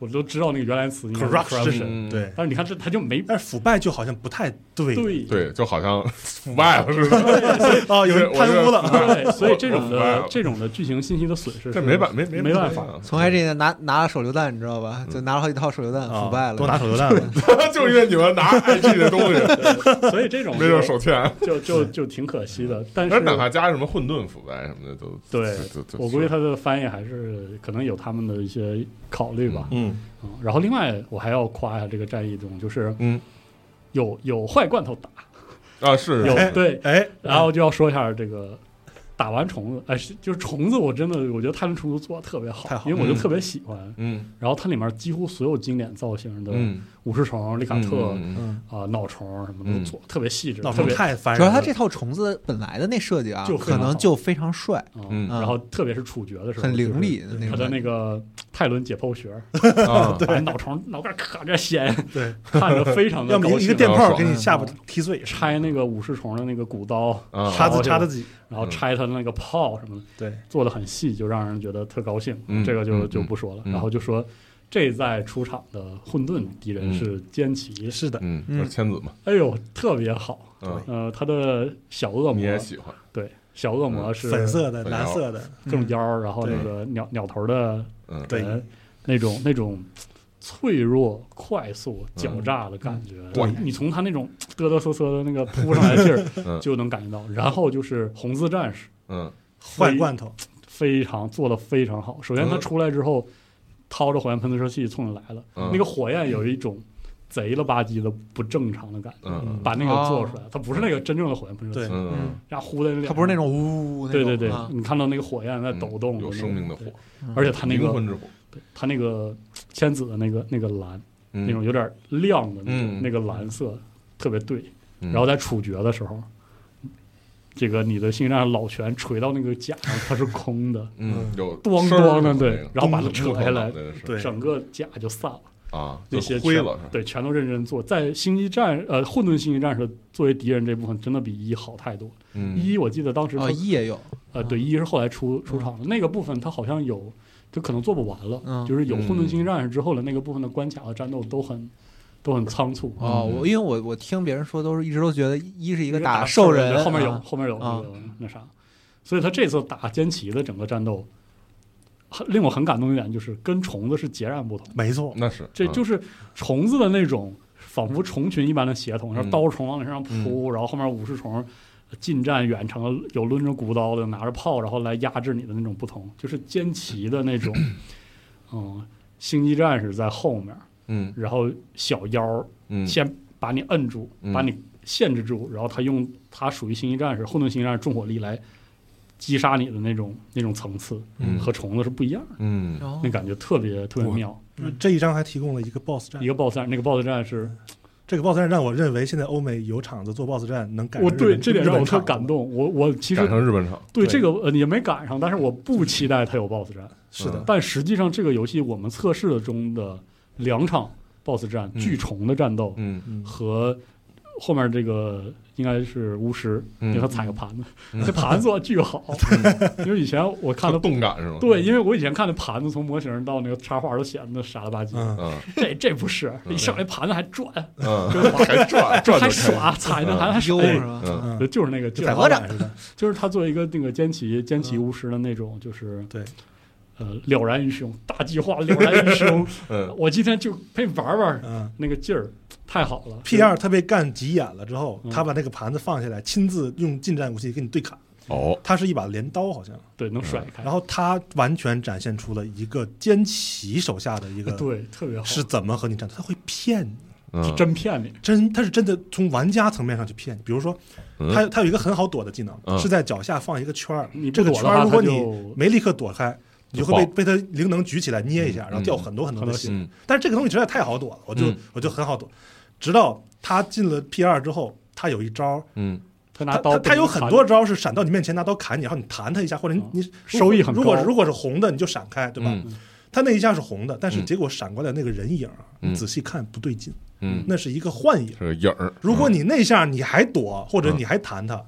我都知道那个原来词 corruption， 对， 但是你看这他就没， 但是腐败就好像不太对， 对对，就好像腐败了似的， 哦，有人贪污了， 对，所以这种的这种的剧情信息的损失， 这没办没没没办法。 从开这个拿拿了手榴弹，你知道吧？就拿了好几套手榴弹，腐败了， 都拿手榴弹了， 就因为你们拿 I G 的东西， 所以这种没人手欠， 就就就挺可惜的。但是哪怕加什么混沌腐败什么的都对，我估计他的翻译还是可能有他们的一些考虑吧。 嗯， 然后另外我还要夸一下这个战役中，就是嗯， 有有坏罐头打啊，是有对， 哎， 然后就要说一下这个打完虫子，哎，就是虫子，我真的我觉得泰伦虫族做的特别好， 太好， 因为我就特别喜欢。 嗯， 然后它里面几乎所有经典造型的武士虫、利卡特啊、脑虫什么的都做特别细致， 脑虫太烦人了。 主要它这套虫子本来的那设计啊， 就可能就非常帅， 嗯，然后特别是处决的时候很凌厉的那种。 他的那个泰伦解剖学， 对， 脑虫脑盖可着掀， 对， 看着非常的高兴。 要么一个电炮给你下巴踢碎， 拆那个武士虫的那个骨刀， 叉子插的几， 然后拆他的那个炮什么的， 对， 做的很细，就让人觉得特高兴。 嗯、 这个就就不说了。 嗯、 然后就说这在出场的混沌敌人是歼旗， 是的， 嗯，就是千子嘛。 哎呦，特别好。 嗯、 呃，他的小恶魔你也喜欢？ 对，小恶魔是粉色的、蓝色的各种腰，然后那个鸟鸟头的， 嗯， 对， 那种那种。脆弱、快速、狡诈的感觉， 嗯、 你从他那种嘚嘚瑟瑟的那个扑上来的劲儿，嗯、就能感觉到。然后就是红字战士， 嗯， 坏罐头， 非常做的非常好。首先他出来之后，嗯、掏着火焰喷射器冲着来了， 嗯、 那个火焰有一种贼了吧唧的不正常的感觉， 嗯、 把那个做出来。它不是那个真正的火焰喷射器， 嗯， 然后呼在那， 它不是那种呜， 对对对， 啊、 你看到那个火焰在抖动， 有生命的火， 而且它那个灵魂之火， 对，它那个千子的那个那个蓝。 嗯、 那种有点亮的那种、 嗯、 那个蓝色特别对， 嗯、 然后在处决的时候，这个你的星战老拳锤到那个甲上，它是空的， 嗯，有咣咣的，对，然后把它扯下来， 对， 整个甲就散了啊， 那些灰了， 对，全都认真做。在星际战呃混沌星际战士作为敌人这部分，真的比一好太多。 嗯， 一我记得当时哦一也有， 呃，对，一是后来出出场的那个部分，它好像有。就可能做不完了， 嗯、 就是有混沌星际战士之后的那个部分的关卡和战斗都很都很仓促哦。我因为我我听别人说，都是一直都觉得一是一个打兽人， 后面有、 啊、 后面有那个、啊、那啥，所以他这次打歼旗的整个战斗，令我很感动一点就是跟虫子是截然不同。 没错， 那是这就是虫子的那种仿佛虫群一般的协同，然后刀虫往你身上扑， 嗯、 然后后面武士虫。近战远程有抡着骨刀的，拿着炮，然后来压制你的那种不同，就是歼旗的那种，嗯，星际战士在后面， 嗯， 然后小妖， 嗯， 先把你摁住， 嗯、 把你限制住，然后他用他属于星际战士、混沌星际战士重火力来击杀你的那种那种层次， 嗯， 和虫子是不一样的， 嗯， 那感觉特别特别妙。 嗯、这一章还提供了一个 boss 战， 一个 boss 战，那个 boss 战是。 这个 boss 战让我认为现在欧美有厂子做 boss 战能赶上我对这点让我特感动。我我其实赶上日本厂， 对这个呃也没赶上，但是我不期待它有 boss 战。 是的， 但实际上这个游戏我们测试的中的两场 boss 战，巨虫的战斗， 嗯， 和后面这个应该是巫师，因为他踩个盘子，这盘子做的巨好。因为以前我看的动感是吗？ 对，因为我以前看的盘子从模型到那个插画都显得傻了吧唧。 嗯， 这这不是一上来盘子还转， 嗯，还转转还耍，踩着还还悠是吧？ 嗯，就是那个踩鹅掌似的， 就是他作为一个那个歼旗歼旗巫师的那种，就是对。 呃，了然于胸，大计划了然于胸。 嗯， 我今天就陪你玩玩，嗯，那个劲儿太好了。 P 二他被干急眼了之后，他把那个盘子放下来，亲自用近战武器跟你对砍。 哦， 它是一把镰刀，好像对，能甩开。 然后他完全展现出了一个歼旗手下的一个对，特别好， 是怎么和你战斗？他会骗你， 是真骗你， 真他是真的从玩家层面上去骗你。比如说，他他有一个很好躲的技能，是在脚下放一个圈儿，这个圈儿如果你没立刻躲开。你就会被被他灵能举起来捏一下，然后掉很多很多的血。但是这个东西实在太好躲了，我就我就很好躲。直到他进了 P 二之后，他有一招， 嗯， 他拿刀， 他有很多招是闪到你面前拿刀砍你，然后你弹他一下，或者你你收益很高。 如果如果是红的，你就闪开，对吧？他那一下是红的，但是结果闪过来那个人影，你仔细看不对劲， 嗯， 那是一个幻影， 是个影儿。 如果你那下你还躲，或者你还弹他。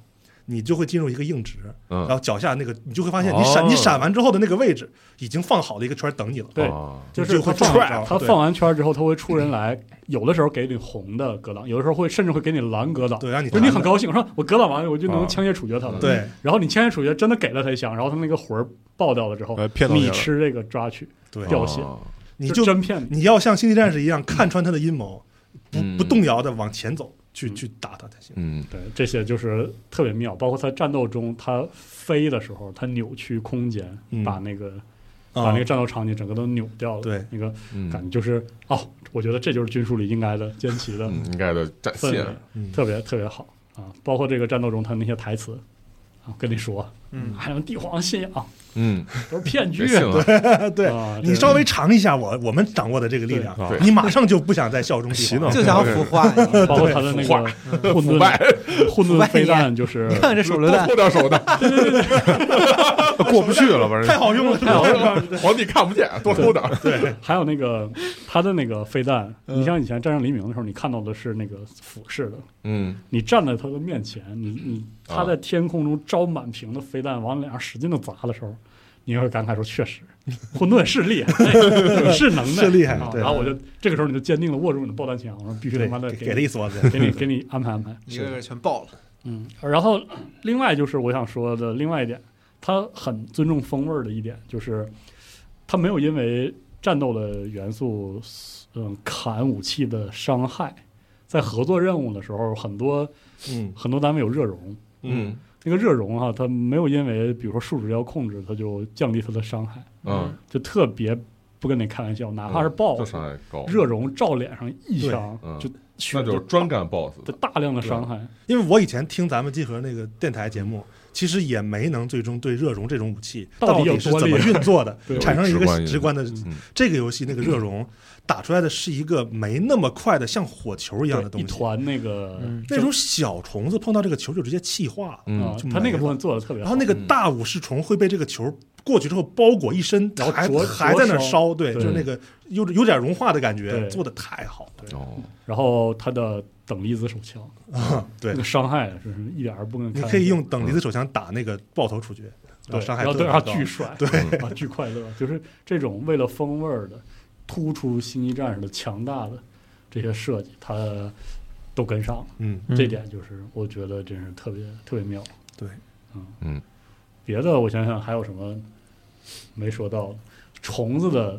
你就会进入一个硬直，嗯、然后脚下那个你就会发现，你闪、哦、你闪完之后的那个位置已经放好了一个圈等你了。 对， 哦、 就是他放完他放完圈之后，他会出人来，有的时候给你红的格挡，有的时候会甚至会给你蓝格挡， 对，让你就你很高兴，说我格挡完了我就能枪械处决他了。 对， 然后你枪械处决真的给了他一枪，然后他那个魂爆掉了之后，你吃这个抓取掉血， 哦、你就真骗你要像星际战士一样看穿他的阴谋，不不动摇的往前走。去去打他才行。 嗯， 对，这些就是特别妙。包括在战斗中，他飞的时候，他扭曲空间，嗯、把那个、嗯、把那个战斗场景整个都扭掉了。 对， 那个感觉就是、嗯、哦，我觉得这就是军书里应该的歼旗的、 嗯、应该的展现， 嗯、特别特别好啊。包括这个战斗中他那些台词啊，跟你说， 嗯， 还有帝皇信仰。 嗯， 都是骗局。 对对、 啊， 你稍微尝一下我我们掌握的这个力量，你马上就不想再效忠帝皇， 就想腐化。 包括他的那个混沌混沌飞弹，就是你看这手榴弹， 破掉手弹， 对对对对， 过不去了，反正太好用了， 太好用了， 皇帝看不见，多偷点。 对，还有那个他的那个飞弹，你像以前战胜黎明的时候，你看到的是那个俯视的， 嗯， 你站在他的面前，你你他在天空中招满屏的飞弹往脸上使劲的砸的时候。你会感慨说，确实，混沌是厉害，是能耐， 是厉害。 然后我就这个时候你就坚定的握住你的爆弹枪，我说必须他妈的给给他一梭子， 给你给你安排安排， 一个个全爆了。 嗯，然后另外就是我想说的另外一点，他很尊重风味的一点就是他没有因为战斗的元素，嗯，砍武器的伤害，在合作任务的时候，很多嗯很多单位有热熔， 嗯。 那个热熔哈、啊，它没有因为比如说数值要控制，它就降低它的伤害， 嗯， 就特别不跟你开玩笑，哪怕是 B O S S，、嗯、热熔照脸上一枪， 嗯、 就那就是专干 B O S S， 大量的伤害。 因为我以前听咱们集合那个电台节目，其实也没能最终对热熔这种武器到底是怎么运作的产生一个直观的。 嗯、 这个游戏那个热熔。打出来的是一个没那么快的像火球一样的东西， 一团那个、 嗯、那种小虫子碰到这个球就直接气化， 嗯， 它那个部分做的特别好。 然后那个大武士虫会被这个球过去之后包裹一身， 然后还还在那烧，对， 对就是那个有有点融化的感觉，做的太好了。 对，然后它的等离子手枪啊，对， 那个伤害是一点儿不跟你可以用等离子手枪打那个爆头处决， 对， 伤害然后对，然后巨帅， 对啊，巨快乐，就是这种为了风味的。突出星际战士的强大的这些设计，它都跟上了。 嗯， 这点就是我觉得真是特别特别妙。 对， 嗯嗯， 别的我想想还有什么没说到的？虫子的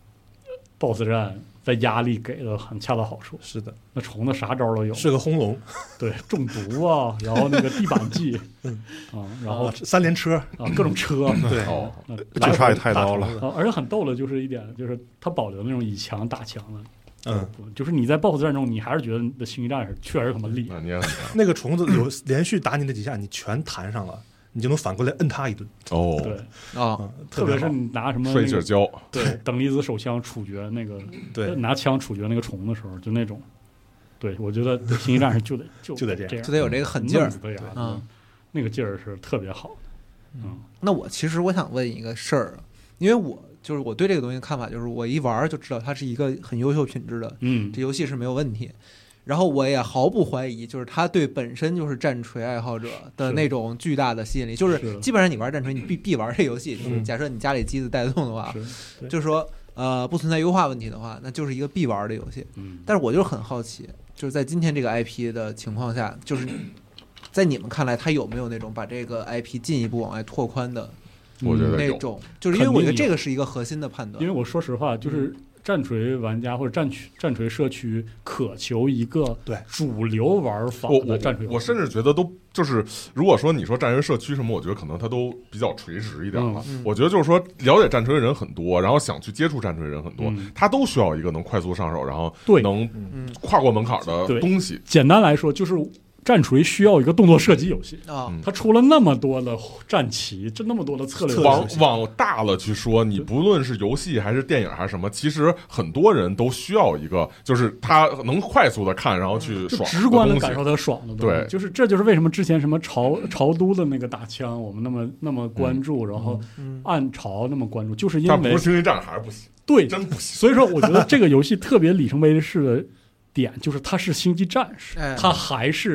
B O S S 战在压力给的很恰到好处。 是的， 那虫子啥招都有， 是个轰龙， 对，中毒啊，然后那个地板技， 嗯啊，然后三连车啊，各种车， 对， 哦， 就差也太刀了。 啊，而且很逗的就是一点，就是它保留那种以强打强的。 嗯， 就是你在 B O S S 战中，你还是觉得你的星际战士确实他妈厉害。 那个虫子有连续打你那几下，你全弹上了，你就能反过来摁他一顿。 哦， 对啊、 嗯， 特别是你拿什么摔劲胶， 对，等离子手枪处决那个， 对， 拿枪处决那个虫的时候，就那种，对我觉得星际战士就得就就得这样， 就得有这个狠劲儿， 嗯，那个劲儿是特别好的。嗯， 那我其实我想问一个事儿，因为我。就是我对这个东西的看法，就是我一玩就知道它是一个很优秀品质的， 嗯， 这游戏是没有问题。然后我也毫不怀疑，就是它对本身就是战锤爱好者的那种巨大的吸引力，就是基本上你玩战锤，你必必玩这游戏。就是假设你家里机子带动的话，就是说呃不存在优化问题的话，那就是一个必玩的游戏。 嗯， 但是我就是很好奇，就是在今天这个 I P 的情况下，就是在你们看来，它有没有那种把这个 I P 进一步往外拓宽的？ 我觉得那种，就是因为我觉得这个是一个核心的判断。 因为我说实话，就是战锤玩家或者战区战锤社区渴求一个对主流玩法的战锤。 我甚至觉得都就是，如果说你说战锤社区什么，我觉得可能它都比较垂直一点了。 嗯、 我觉得就是说，了解战锤的人很多，然后想去接触战锤的人很多， 嗯、 他都需要一个能快速上手，然后能跨过门槛的东西。 简单来说，就是。战锤需要一个动作射击游戏啊， 它出了那么多的战棋，这那么多的策略， 往往大了去说，你不论是游戏还是电影还是什么，其实很多人都需要一个，就是他能快速的看，然后去爽， 直观的感受他爽的东西。 对， 就是这就是为什么之前什么朝朝都的那个打枪，我们那么那么关注， 嗯、 然后暗朝那么关注，就是因为不是星际战士还是不行， 对， 真不行。 所以说，我觉得这个游戏特别里程碑式的点就是它是星际战士， 哎、 它还是。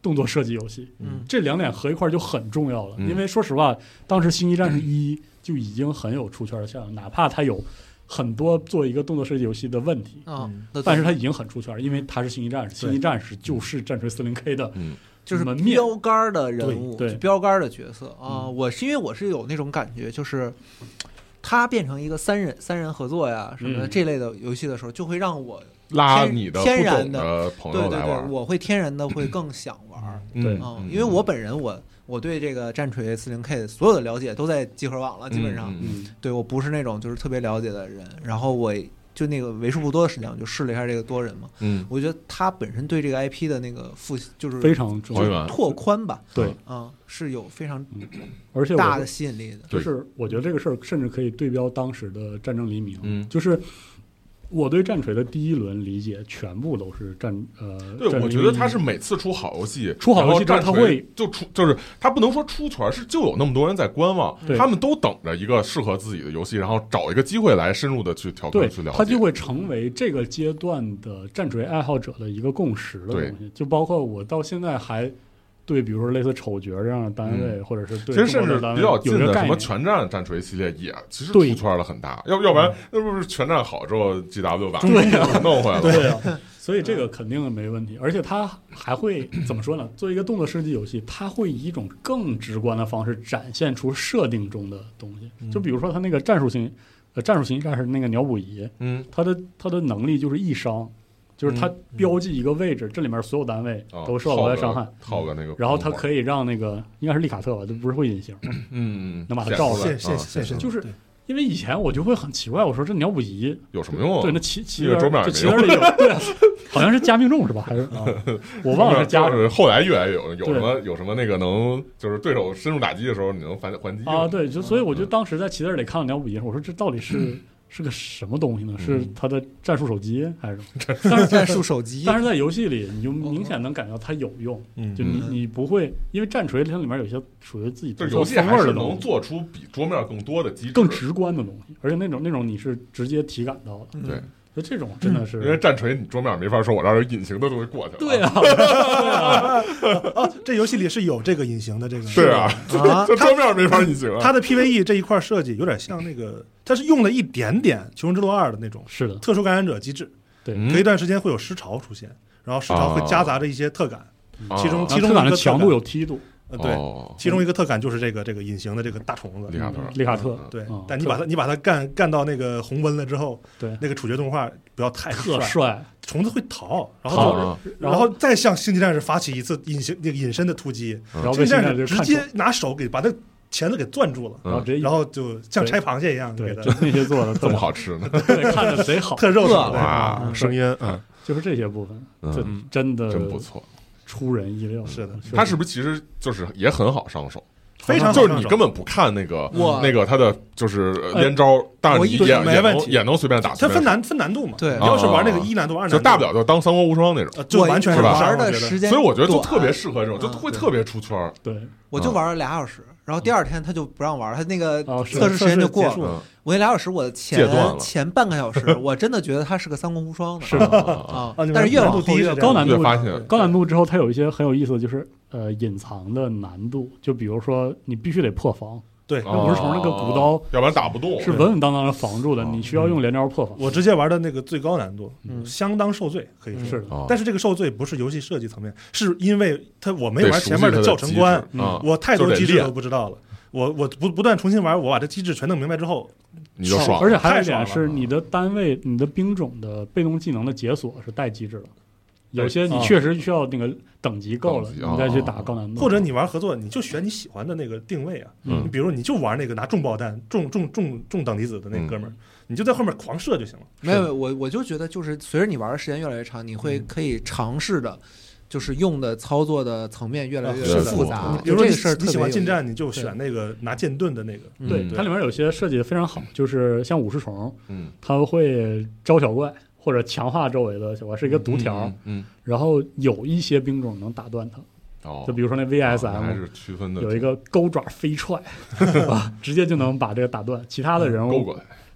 动作射击游戏， 嗯， 这两点合一块就很重要了。 嗯、 因为说实话，当时《星际战士一》就已经很有出圈的效应，哪怕它有很多做一个动作射击游戏的问题啊、 嗯，但是它已经很出圈，因为它是《星际战士》，《星际战士》就是战锤 四零 K 的， 嗯。 就是标杆的人物， 对，对标杆的角色啊、 嗯！ 我是因为我是有那种感觉，就是他变成一个三人三人合作呀什么的、嗯、这类的游戏的时候，就会让我拉你的天然的朋友来玩， 对对对，我会天然的会更想玩， 嗯、对啊、嗯，因为我本人我我对这个战锤 四零 K 所有的了解都在集合网了，基本上， 嗯， 对我不是那种就是特别了解的人，然后我。就那个为数不多的时间，我就试了一下这个多人嘛。 嗯， 我觉得他本身对这个 I P 的那个复就是非常重要，拓宽吧。 对， 啊、嗯，是有非常而且大的吸引力的。 就是我觉得这个事儿甚至可以对标当时的战争黎明。 嗯， 就是我对战锤的第一轮理解全部都是战呃， 对，我觉得他是每次出好游戏， 出好游戏之后他会就出，就是他不能说出圈，是就有那么多人在观望，他们都等着一个适合自己的游戏，然后找一个机会来深入的去调侃去了解， 他就会成为这个阶段的战锤爱好者的一个共识的东西。就包括我到现在还对，比如说类似丑角这样的单位， 嗯、 或者是对， 其实甚至比较近的什么全战战锤系列也其实出圈了很大，要要不然那不是全战好之后 G W 把弄回来了， 对啊，所以这个肯定没问题。而且它还会怎么说呢？作为一个动作射击游戏，它会以一种更直观的方式展现出设定中的东西。就比如说它那个战术型呃战术型战士那个鸟捕仪， 嗯， 它的它的能力就是易伤。就是它标记一个位置，嗯、这里面所有单位都受到额外伤害， 套个那个， 然后它可以让那个应该是利卡特吧，就不是会隐形， 嗯嗯， 能把它照出来， 现现现就是因为以前我就会很奇怪，我说这鸟捕仪有什么用啊？ 对，那旗旗边这旗边里有，对啊，好像是加命中是吧？还是啊？我忘了是加。 后来越来越有有什么有什么那个能就是对手深入打击的时候，你能反还击啊？对，就所以我就当时在旗子里看到鸟捕仪，我说这到底是。是个什么东西呢？是它的战术手机还是什么？但是战术手机， 但是在游戏里，你就明显能感觉到它有用。 嗯， 就你你不会，因为战锤它里面有些属于自己就游戏还是能做出比桌面更多的机制、 更直观的东西，而且那种那种你是直接体感到的。 对。 就这种真的是， 因为战锤你桌面没法说，我这儿有隐形的东西过去了。 对啊，对啊， 啊，这游戏里是有这个隐形的这个。 对啊， 啊， 这桌面没法隐形啊。 它的 P V E 这一块设计有点像那个，它是用了一点点《求生之路二》的那种是的特殊感染者机制。 对， 隔一段时间会有失潮出现，然后失潮会夹杂着一些特感，其中其中特感的强度有梯度。 呃，对，其中一个特感就是这个这个隐形的这个大虫子利卡特， 利卡特， 对，但你把它你把它干干到那个红温了之后， 对， 那个主角动画不要太特帅， 虫子会逃，然后然后再向星际战士发起一次隐形那个隐身的突击，星际战士直接拿手给把它钳子给攥住了， 然后直接然后就像拆螃蟹一样， 对，那些做的这么好吃呢， 对，看着贼好， 特肉爽哇，声音，嗯， 就是这些部分，这真的真不错。 出人意料， 是的， 他是不是其实就是也很好上手， 非常就是你根本不看那个那个他的就是连招，但是你也没问题， 也能随便打。 它分难分难度嘛， 对， 你要是玩那个一难度、二难度， 就大不了就当三国无双那种， 就完全是吧？ 玩的时间， 所以我觉得就特别适合这种，就会特别出圈。 对， 我就玩了俩小时，然后第二天他就不让玩，他那个测试时间就过了。 我那俩小时，我前前半个小时，我真的觉得它是个三国无双的， 是的啊。但是越往后越高难度， 发现高难度之后，它有一些很有意思的，就是呃隐藏的难度，就比如说你必须得破防， 对， 五十虫那个古刀， 要不然打不动， 是稳稳当当的防住的，你需要用连招破防。 我直接玩的那个最高难度，相当受罪，可以说是， 但是这个受罪不是游戏设计层面，是因为它我没玩前面的教程关，我太多机制都不知道了。我我不不断重新玩，我把这机制全弄明白之后， 你就爽。 而且还有一点是，你的单位、你的兵种的被动技能的解锁是带机制的，有些你确实需要那个等级够了，你再去打高难度。 或者你玩合作，你就选你喜欢的那个定位啊。你比如你就玩那个拿重爆弹、重重重重等离子的那哥们儿，你就在后面狂射就行了。 没有，我我就觉得就是随着你玩的时间越来越长，你会可以尝试的。就是用的操作的层面越来越复杂。 比如说你你喜欢近战，你就选那个拿剑盾的那个。 对，它里面有些设计的非常好，就是像武士虫，嗯，它会招小怪或者强化周围的小怪，是一个读条，嗯，然后有一些兵种能打断它。哦，就比如说那 V S M 还是区分的， 有一个钩爪飞踹，啊，直接就能把这个打断。其他的人物勾过来。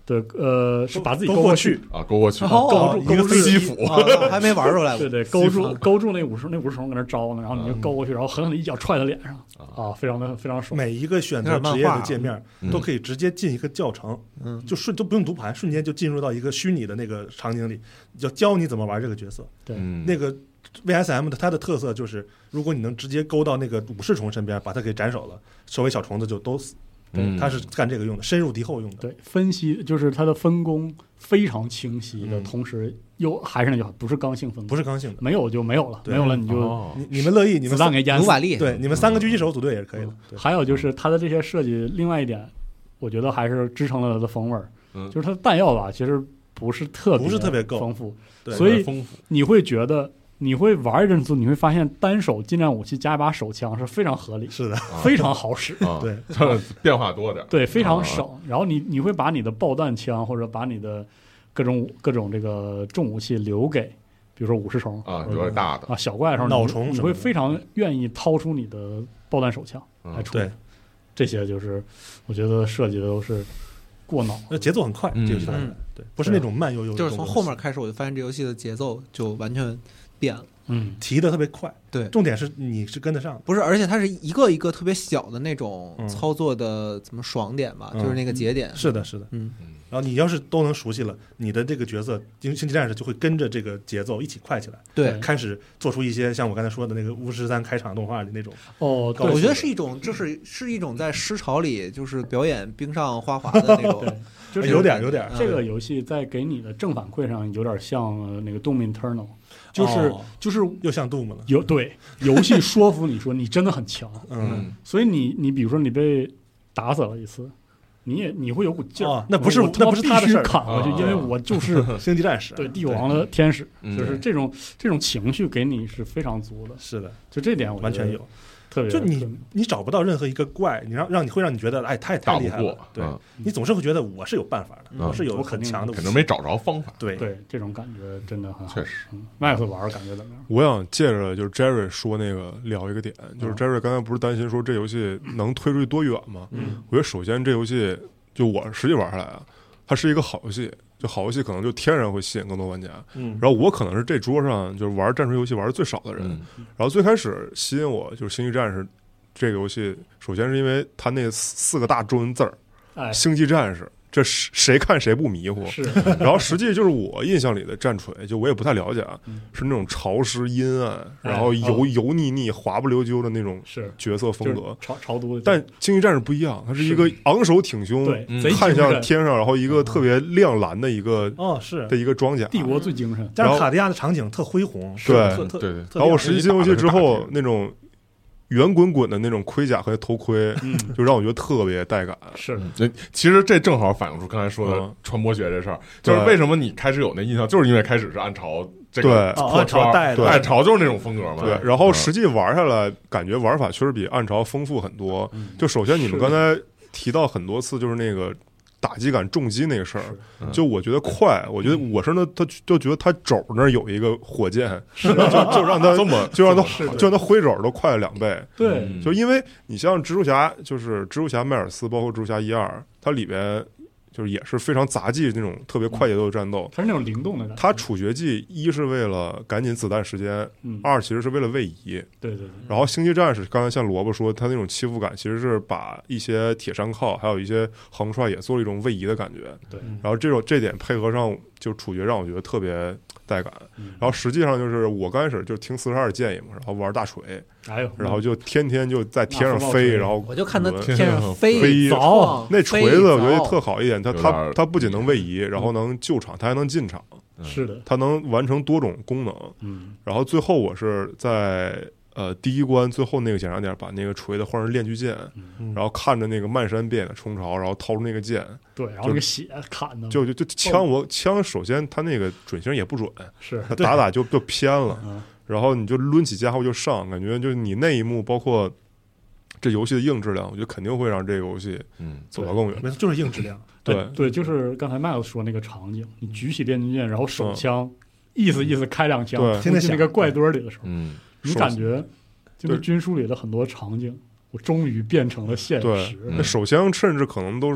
对，呃，是把自己勾过去啊，勾过去， 勾住一个西服， 还没玩出来。 对对，勾住勾住那武士那武士虫搁那招呢，然后你就勾过去，然后狠狠的一脚踹他脸上啊，非常的非常爽。 每一个选择职业的界面都可以直接进一个教程，嗯，就瞬都不用读盘，瞬间就进入到一个虚拟的那个场景里，就教你怎么玩这个角色。 对， 那个 V S M 的它的特色就是，如果你能直接勾到那个武士虫身边，把它给斩首了，周围小虫子就都死。对，它是干这个用的，深入敌后用的。 对，分析就是它的分工非常清晰的，同时又还是那句话，不是刚性分工， 不是刚性的， 没有就没有了，没有了你就、 哦、你你们乐意，你们子弹给淹死， 努把力， 对，你们三个狙击手组队也是可以的。 嗯、还有就是它的这些设计，另外一点，我觉得还是支撑了它的风味儿、嗯，就是它的弹药吧，其实不是特别不是特别够丰富， 对， 所以你会觉得。你会玩一阵子，你会发现单手近战武器加一把手枪是非常合理， 是的， 非常好使， 啊、 对， 变化多点， 对，非常省。啊、然后你你会把你的爆弹枪或者把你的各种各种这个重武器留给，比如说武士虫啊，有点大的啊小怪的时候， 脑虫， 你会非常愿意掏出你的爆弹手枪来处理。 对， 这些就是我觉得设计的都是过脑， 节奏很快，这个嗯，对，不是那种慢悠悠的。 就是从后面开始，我就发现这游戏的节奏就完全变了。 嗯， 提的特别快， 对， 重点是你是跟得上， 不是，而且它是一个一个特别小的那种操作的怎么爽点吧， 嗯、 就是那个节点， 是的，是的， 嗯， 然后你要是都能熟悉了，你的这个角色星际战士就会跟着这个节奏一起快起来， 对， 开始做出一些像我刚才说的那个巫师三开场动画里那种， 哦， 对，我觉得是一种，就是是一种在狮巢里就是表演冰上花滑的那种。 就是有点有点， 这个游戏在给你的正反馈上有点像那个 Doom Eternal， 就是、哦、就是又像 Doom 了。 有对游戏说服你说你真的很强， 嗯， 所以你你比如说你被打死了一次，你也你会有股劲儿、 哦，那不是那不是他的事儿， 砍过去、哦，因为我就是星际战士， 对帝王的天使，就是这种这种情绪给你是非常足的。 是的， 就这点我完全有。 特别就你你找不到任何一个怪，你让让你会让你觉得哎太太厉害了，对、嗯，你总是会觉得我是有办法的，嗯、我是有很强的， 可能没找着方法。 对对，这种感觉真的很好。 确实， 嗯、Max 玩感觉怎么样？ 我想借着就是 Jerry 说那个聊一个点，就是 Jerry 刚才不是担心说这游戏能推出去多远吗？ 嗯， 我觉得首先这游戏就我实际玩下来啊，它是一个好游戏。就好游戏可能就天然会吸引更多玩家， 嗯， 然后我可能是这桌上就是玩战锤游戏玩的最少的人， 嗯、 然后最开始吸引我就是星际战士这个游戏，首先是因为它那四个大中文字儿， 哎， 星际战士，这谁看谁不迷糊， 是， 然后实际就是我印象里的战锤，就我也不太了解啊，嗯、是那种潮湿阴暗，然后油、哎、油腻腻、滑不溜秋的那种角色风格， 潮潮都， 但星际战士不一样，它是一个昂首挺胸，看向天上，然后一个特别亮蓝的一个哦是的一个装甲， 帝国最精神， 加上卡地亚的场景特恢宏， 对对对， 然后我实际进游戏之后那种。圆滚滚的那种盔甲和头盔，嗯、就让我觉得特别带感。 是， 其实这正好反映出刚才说的传播学这事儿、嗯，就是为什么你开始有那印象，就是因为开始是暗潮这个破圈，暗潮就是那种风格嘛。 对，然后实际玩下来，感觉玩法确实比暗潮丰富很多。 嗯、 就首先你们刚才提到很多次，就是那个。打击感重击那个事儿，就我觉得快，我觉得我是那他就觉得他肘那儿有一个火箭，就就让他这么就让他就让他挥肘都快了两倍。 对， 就因为你像蜘蛛侠，就是蜘蛛侠迈尔斯，包括蜘蛛侠一二，它里边就是也是非常杂技那种特别快节奏的战斗， 它是那种灵动的感觉。 它处决技一是为了赶紧子弹时间， 嗯、 二其实是为了位移。 对对对。 然后星际战士刚才像萝卜说，他那种欺负感其实是把一些铁山靠还有一些横踹也做了一种位移的感觉。 对。 然后这种这点配合上，就处决让我觉得特别带感。 嗯、 然后实际上就是我刚开始就听四十二建议嘛，然后玩大锤， 哎呦， 然后就天天就在天上飞，然后我就看他天上飞飞早那锤子我觉得特好一点，它它它不仅能位移，然后能救场，它还能进场。 是的， 它能完成多种功能。 嗯， 然后最后我是在呃第一关最后那个检查点把那个锤子换成链锯剑， 嗯、 然后看着那个漫山遍野的冲潮，然后掏出那个剑， 对，然后那个血砍的， 就就就枪我枪首先它那个准星也不准， 是它打打就就偏了， 嗯、 然后你就抡起家伙就上，感觉就是你那一幕包括。这游戏的硬质量，我觉得肯定会让这个游戏嗯走到更远。 没错，就是硬质量。 对对，就是刚才麦克说那个场景，你举起电锯剑，然后手枪、嗯、意思意思开两枪， 对， 进那个怪堆里的时候， 嗯， 你感觉就那军书里的很多场景，我终于变成了现实。 那、嗯、手枪甚至可能都是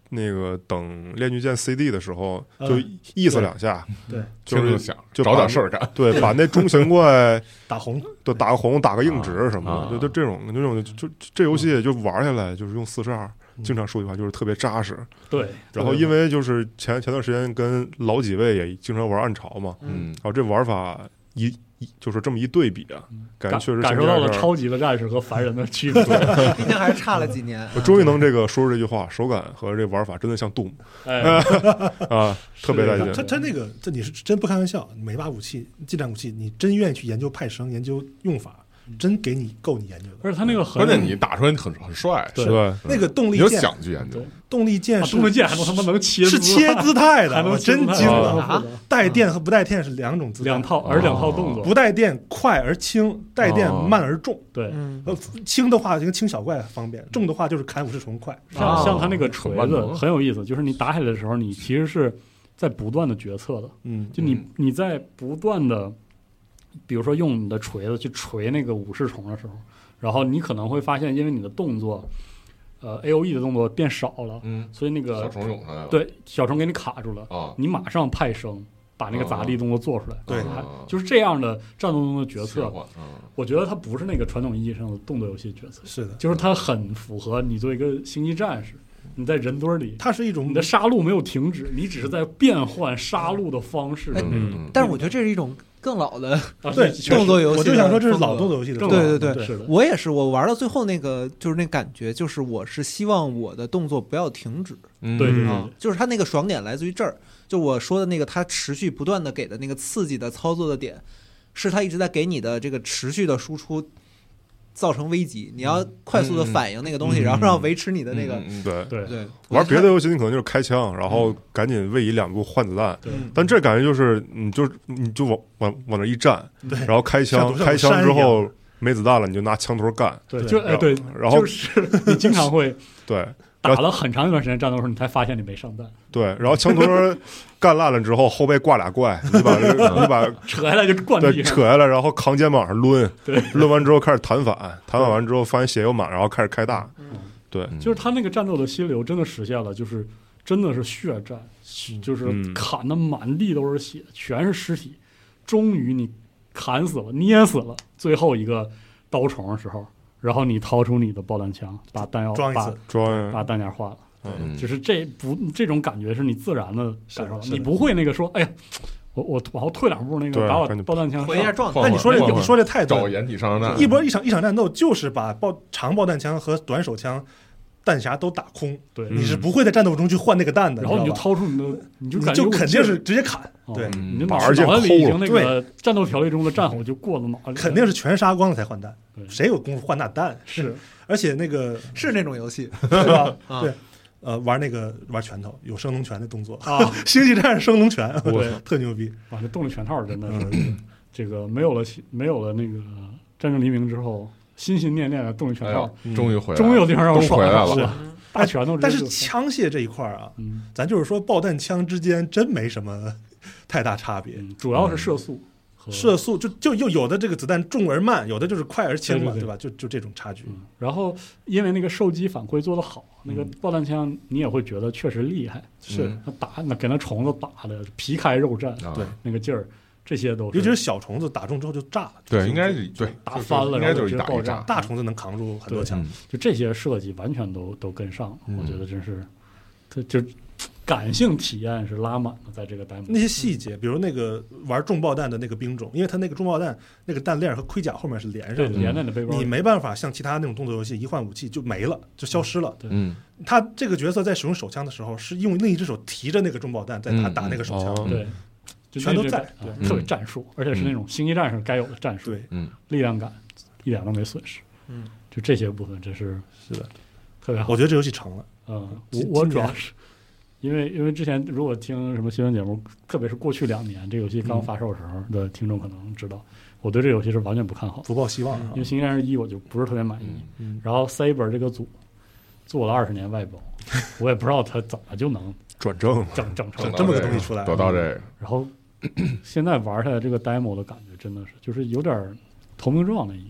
那个等《炼狱剑》C D 的时候，就意思两下， 对， 就是想就找点事儿干， 对，把那中型怪打红， 对，打个红，打个硬直什么的，就就这种这种就这游戏就玩下来，就是用四十二，经常说句话就是特别扎实。 对， 然后因为就是前前段时间跟老几位也经常玩暗潮嘛，嗯，然后这玩法一。就是这么一对比啊，感觉确实感受到了超级的战士和凡人的区别。 毕竟还是差了几年。 我终于能这个说出这句话，手感和这玩法真的像 Doom， 哎、 啊，特别带劲。 他他那个，这你是真不开玩笑，每把武器近战武器，你真愿意去研究派生、研究用法。真给你够你研究的， 而且他那个关键你打出来很很帅， 对， 那个动力剑，你就想去研究。 动力剑， 动力剑还能他妈能切， 是切姿态的， 还能真惊了。带电和不带电是两种姿态， 两套，而两套动作， 不带电快而轻，带电慢而重。 对， 呃，轻的话就跟轻小怪方便，重的话就是砍武士虫快。 像像他那个锤子很有意思，就是你打起来的时候，你其实是在不断的决策的，嗯，就你你在不断的。比如说用你的锤子去锤那个武士虫的时候，然后你可能会发现，因为你的动作，呃 ，A O E 的动作变少了，嗯，所以那个小虫涌上来了， 对，小虫给你卡住了啊， 你马上派生把那个砸地动作做出来， 对， 就是这样的战斗中的决策，我觉得它不是那个传统意义上的动作游戏决策， 是的， 就是它很符合你作为一个星际战士。你在人堆里， 它是一种你的杀戮没有停止，你只是在变换杀戮的方式。 嗯，但是我觉得这是一种更老的对动作游戏， 我就想说这是老动作游戏的。 对对对， 是的。 我也是，我玩到最后那个就是那感觉，就是我是希望我的动作不要停止。 对对对， 就是它那个爽点来自于这儿，就我说的那个，它持续不断的给的那个刺激的操作的点，是它一直在给你的这个持续的输出。造成危机，你要快速的反应那个东西，嗯、然后让维持你的那个。 嗯嗯、对对对， 玩别的游戏你可能就是开枪，然后赶紧位移两步换子弹。 对， 但这感觉就是你就你就往往往那一站， 对， 然后开枪，开枪之后没子弹了，你就拿枪托干。 对，就哎对， 然后就是你经常会对。 打了很长一段时间战斗的时候，你才发现你没上弹。 对，然后枪托干烂了之后，后背挂俩怪，你把你把扯下来就灌地上， 对，扯下来，然后扛肩膀上抡， 对， 抡完之后开始弹反，弹反完之后发现血又满，然后开始开大。 嗯， 对， 就是他那个战斗的心流真的实现了，就是真的是血战，就是砍的满地都是血，全是尸体，终于你砍死了，捏死了最后一个刀虫的时候。然后你掏出你的爆弹枪，把弹药装一次， 装把弹夹化了， 嗯， 就是这不这种感觉是你自然的感受，你不会那个说，哎呀，我我往后退两步，那个把我爆弹枪回一下状态。 那你说这你说这太对， 找掩体上弹， 一波一场一场战斗就是把爆长爆弹枪和短手枪。弹匣都打空， 对， 你是不会在战斗中去换那个弹的， 然后你就掏出你的，你就你就肯定是直接砍，对， 你就脑脑子里已经那个战斗条例中的战吼就过了脑子， 肯定是全杀光了才换弹，谁有功夫换那弹？ 是， 而且那个是那种游戏， 对吧？对，呃，玩那个玩拳头有升龙拳的动作啊，星际战士升龙拳， 对， 特牛逼啊！这动力拳套真的是这个没有了没有了那个战争黎明之后。心心念念的动力拳套， 终于回来， 终于有地方让我爽回来了。 大拳头， 但是枪械这一块啊，嗯，咱就是说爆弹枪之间真没什么太大差别， 嗯、主要是射速， 嗯、射速就就又有的这个子弹重而慢，有的就是快而轻嘛， 对, 对, 对吧？就就这种差距、嗯。 然后因为那个受击反馈做得好，那个爆弹枪你也会觉得确实厉害， 是他打那给那虫子打的皮开肉绽， 对、 啊、那个劲儿。这些都尤其是小虫子打中之后就炸了， 对，应该对打翻了， 应该就是一打爆炸。 大虫子能扛住很多枪， 就这些设计完全都都跟上了，我觉得真是，这就感性体验是拉满的，在这个 demo 那些细节，比如那个玩重爆弹的那个兵种，因为它那个重爆弹那个弹链和盔甲后面是连上的， 连在你的背包， 你没办法像其他那种动作游戏一换武器就没了，就消失了。 嗯， 他这个角色在使用手枪的时候，是用另一只手提着那个重爆弹在打打那个手枪， 对。 全都在， 对，嗯、特别战术，而且是那种星际战士该有的战术， 对， 嗯， 力量感一点都没损失， 嗯， 就这些部分真是是的， 特别好。 我觉得这游戏成了， 嗯，我我主要是因为因为之前如果听什么新闻节目，特别是过去两年这游戏刚发售的时候的听众可能知道，我对这游戏是完全不看好， 不抱希望， 因为星际战士一我就不是特别满意， 嗯， 然后 Saber 这个组做了二十年外包，我也不知道他怎么就能转正整整成这么个东西出来， 得到这个， 然后。现在玩下来这个 demo 的感觉真的是就是有点投名状的意思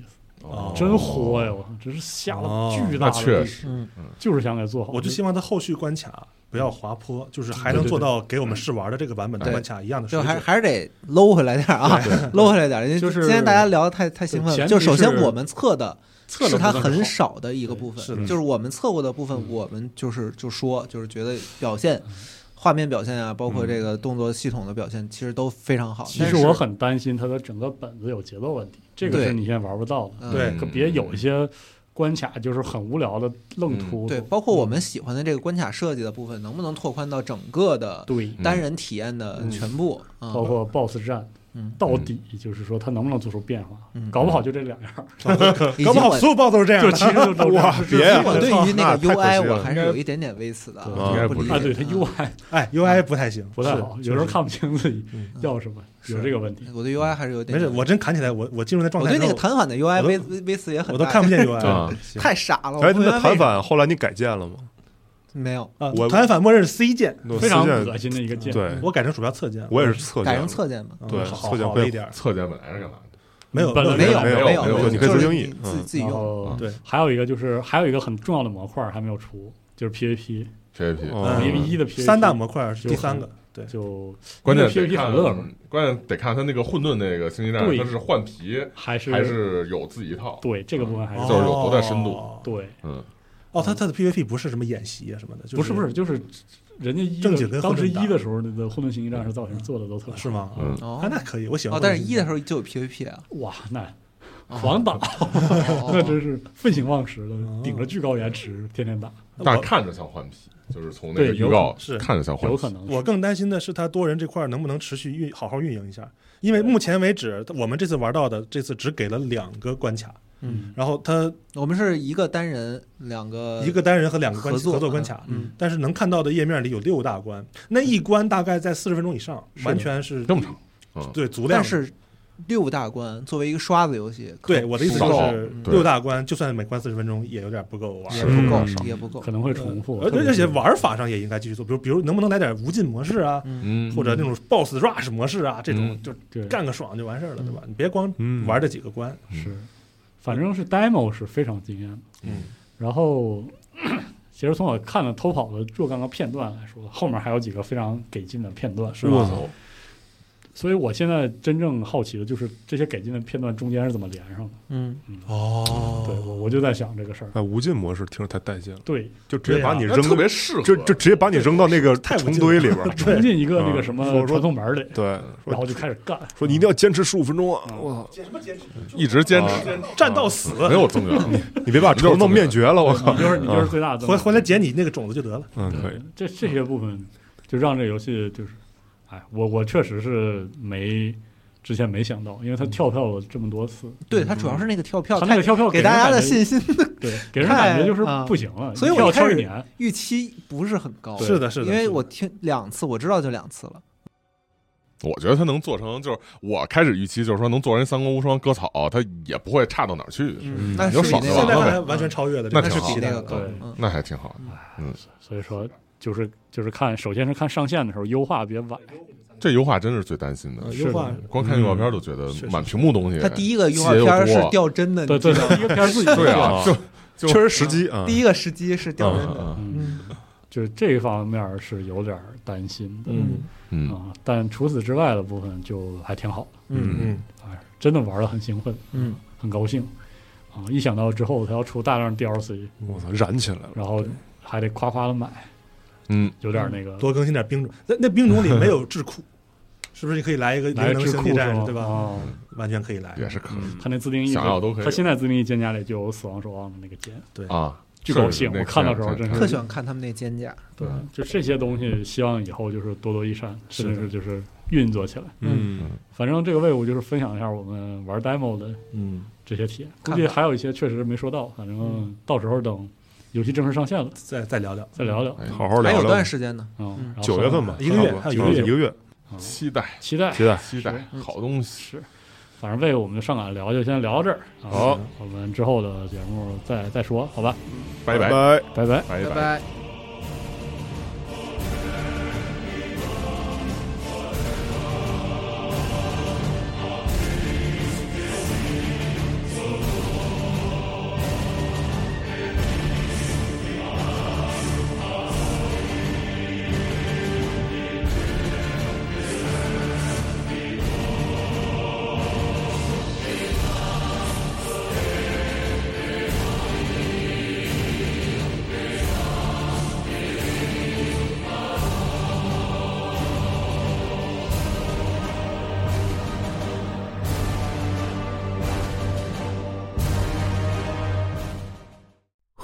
哦，真豁呀！我操，这是下了巨大的确实， 嗯，就是想给做好。 我就希望它后续关卡不要滑坡，就是还能做到给我们试玩的这个版本的关卡一样的水准，就还还是得搂回来点啊，搂回来点。就是今天大家聊的太太兴奋了，就首先我们测的。是它很少的一个部分，就是我们测过的部分，我们就是就说就是觉得表现、画面表现啊，包括这个动作系统的表现，其实都非常好。 其实我很担心它的整个本子有节奏问题，这个是你现在玩不到的。 对， 可别有一些关卡就是很无聊的愣突。 对，包括我们喜欢的这个关卡设计的部分，能不能拓宽到整个的单人体验的全部， 包括 B O S S 战。到底就是说，它能不能做出变化？嗯、搞不好就这两样， 搞不好所有报都是这样的。 就其实都哇，别！ 我对于那个 U I 我还是有一点点微词的， 啊， 不理解。对它 U I， 哎 ，U I 不太行， 不太好，有时候看不清自己要什么，有这个问题。 我对 U I 还是有点没事，我真砍起来，我我进入那状态。 我对那个弹反的 U I 微微词也很， 我都看不见 U I， 太傻了。 哎，那弹反后来你改键了吗？ 没有啊，弹反默认是 C 键， 非常恶心的一个键。 对， 我改成鼠标侧键， 我也是侧键， 改成侧键嘛。 对，侧键会一点。 侧键本来是干嘛的？ 没有， 没有， 没有， 没有， 你可以自定义， 自己自己用。 对， 还有一个就是还有一个很重要的模块还没有出，就是 P V P。 P V P， P V P 一的 P V P 三大模块是第三个。对， 就关键 P V P 很乐门， 关键得看他那个混沌那个星际战士，他是换皮还是还是有自己一套？ 对，这个部分还是就是有多大深度？ 对， 嗯。 哦，他他的 P V P 不是什么演习啊什么的， 不是不是，就是人家一正经跟当时一的时候，那个混沌星际战士造型做的都特别是吗？ 嗯， 哦， 那可以，我喜欢。 哦，但是一的时候就有 P V P 啊， 哇，那狂打，那真是废寝忘食的，顶着巨高延迟天天打， 但是看着像换皮。就是从那个预告是看着像换皮， 有可能。 我更担心的是它多人这块能不能持续运好好运营一下，因为目前为止我们这次玩到的这次只给了两个关卡， 嗯， 然后它我们是一个单人两个一个单人和两个关合作合作关卡， 嗯， 但是能看到的页面里有六大关，那一关大概在四十分钟以上，完全是这么长， 嗯，对，足量。 但是六大关作为一个刷子游戏， 对我的意思就是六大关，就算每关四十分钟，也有点不够玩， 也不够，也不够， 可能会重复。 而而且玩法上也应该继续做，比如比如能不能来点无尽模式啊， 嗯， 或者那种 boss rush 模式啊，这种就干个爽就完事儿了，对吧？你别光玩这几个关。 是，反正是 demo 是非常惊艳的。 嗯， 然后其实从我看了偷跑的若干个片段来说，后面还有几个非常给劲的片段， 是吧？ 所以我现在真正好奇的就是这些给劲的片段中间是怎么连上的。 嗯嗯哦， 对，我我就在想这个事儿。 哎，无尽模式听着太带劲了。 对， 就直接把你扔， 特别适合， 就就直接把你扔到那个成堆里边， 冲进一个那个什么传送门里， 对， 然后就开始干， 说你一定要坚持十五分钟啊！我操， 什么坚持？ 一直坚持， 战到死， 没有增援， 你别把虫弄灭绝了，我靠！ 你就是你就是最大的， 回回来捡你那个种子就得了。 嗯，可以。 这这些部分就让这个游戏就是，哎，我我确实是没。之前没想到，因为他跳票了这么多次。 对，他主要是那个跳票， 他那个跳票给大家的信心， 对，给人感觉就是不行了。 所以我跳一年预期不是很高。 是的，是的， 因为我听两次，我知道就两次了。 我觉得他能做成，就是我开始预期就是说能做成三国无双割草，他也不会差到哪儿去。 嗯，那就爽了， 现在还完全超越了， 那是比那个高， 那还挺好的。嗯， 所以说就是就是看，首先是看上线的时候优化别晚。 这优化真是最担心的， 优化光看预告片都觉得满屏幕东西。 它第一个预告片是掉帧的， 对对，第一个片自己对啊，就确实时机啊， 第一个时机是掉帧的， 嗯，就是这方面是有点担心的， 嗯嗯啊，但除此之外的部分就还挺好的， 嗯嗯， 哎，真的玩的很兴奋， 嗯， 很高兴啊！一想到之后他要出大量 D L C， 我操，燃起来了， 然后还得夸夸的买。 嗯， 有点那个多更新点兵种，那那兵种里没有智库，是不是你可以来一个灵能星际战士，对吧？ 哦， 完全可以来， 也是可以。 他那自定义想要都可以。 他现在自定义肩胛里就有死亡守望的那个肩， 对啊， 巨高兴！我看到时候真是特喜欢看他们那肩胛。 对，就这些东西，希望以后就是多多益善，甚至是就是运作起来。 嗯， 反正这个 Wave 就是分享一下我们玩 demo 的嗯这些体验，估计还有一些确实没说到，反正到时候等。游戏正式上线了， 再再聊聊， 再聊聊， 好好聊聊。 还有段时间呢， 嗯， 九月份吧， 一个月， 还有一个月，一个月， 期待， 期待， 期待， 期待，好东西是。反正为我们就上赶聊，就先聊到这儿。 好， 我们之后的节目再再说，好吧？ 拜拜， 拜拜，拜拜， 拜拜。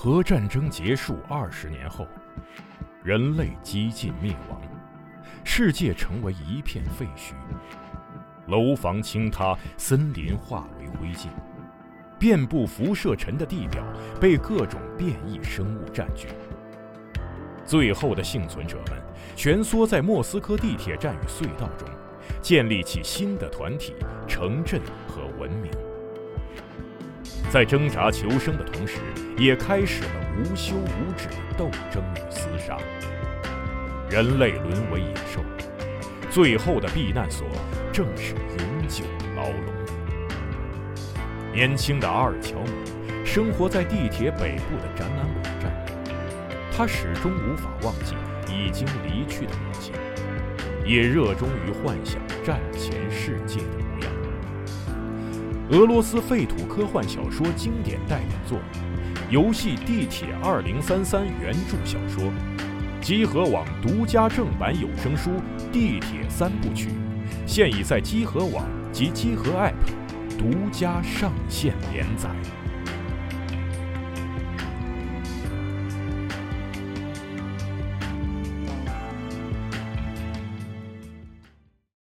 核战争结束二十年后，人类几近灭亡，世界成为一片废墟，楼房倾塌，森林化为灰烬，遍布辐射尘的地表被各种变异生物占据。最后的幸存者们蜷缩在莫斯科地铁站与隧道中，建立起新的团体、城镇和文明。在挣扎求生的同时，也开始了无休无止的斗争与厮杀。人类沦为野兽，最后的避难所正是永久的牢笼。年轻的阿尔乔姆生活在地铁北部的展览网站，他始终无法忘记已经离去的母亲，也热衷于幻想战前世界的模样。俄罗斯废土科幻小说经典代表作，游戏《地铁二零三三》原著小说，集合网独家正版有声书《地铁三部曲》，现已在集合网及集合 App 独家上线连载。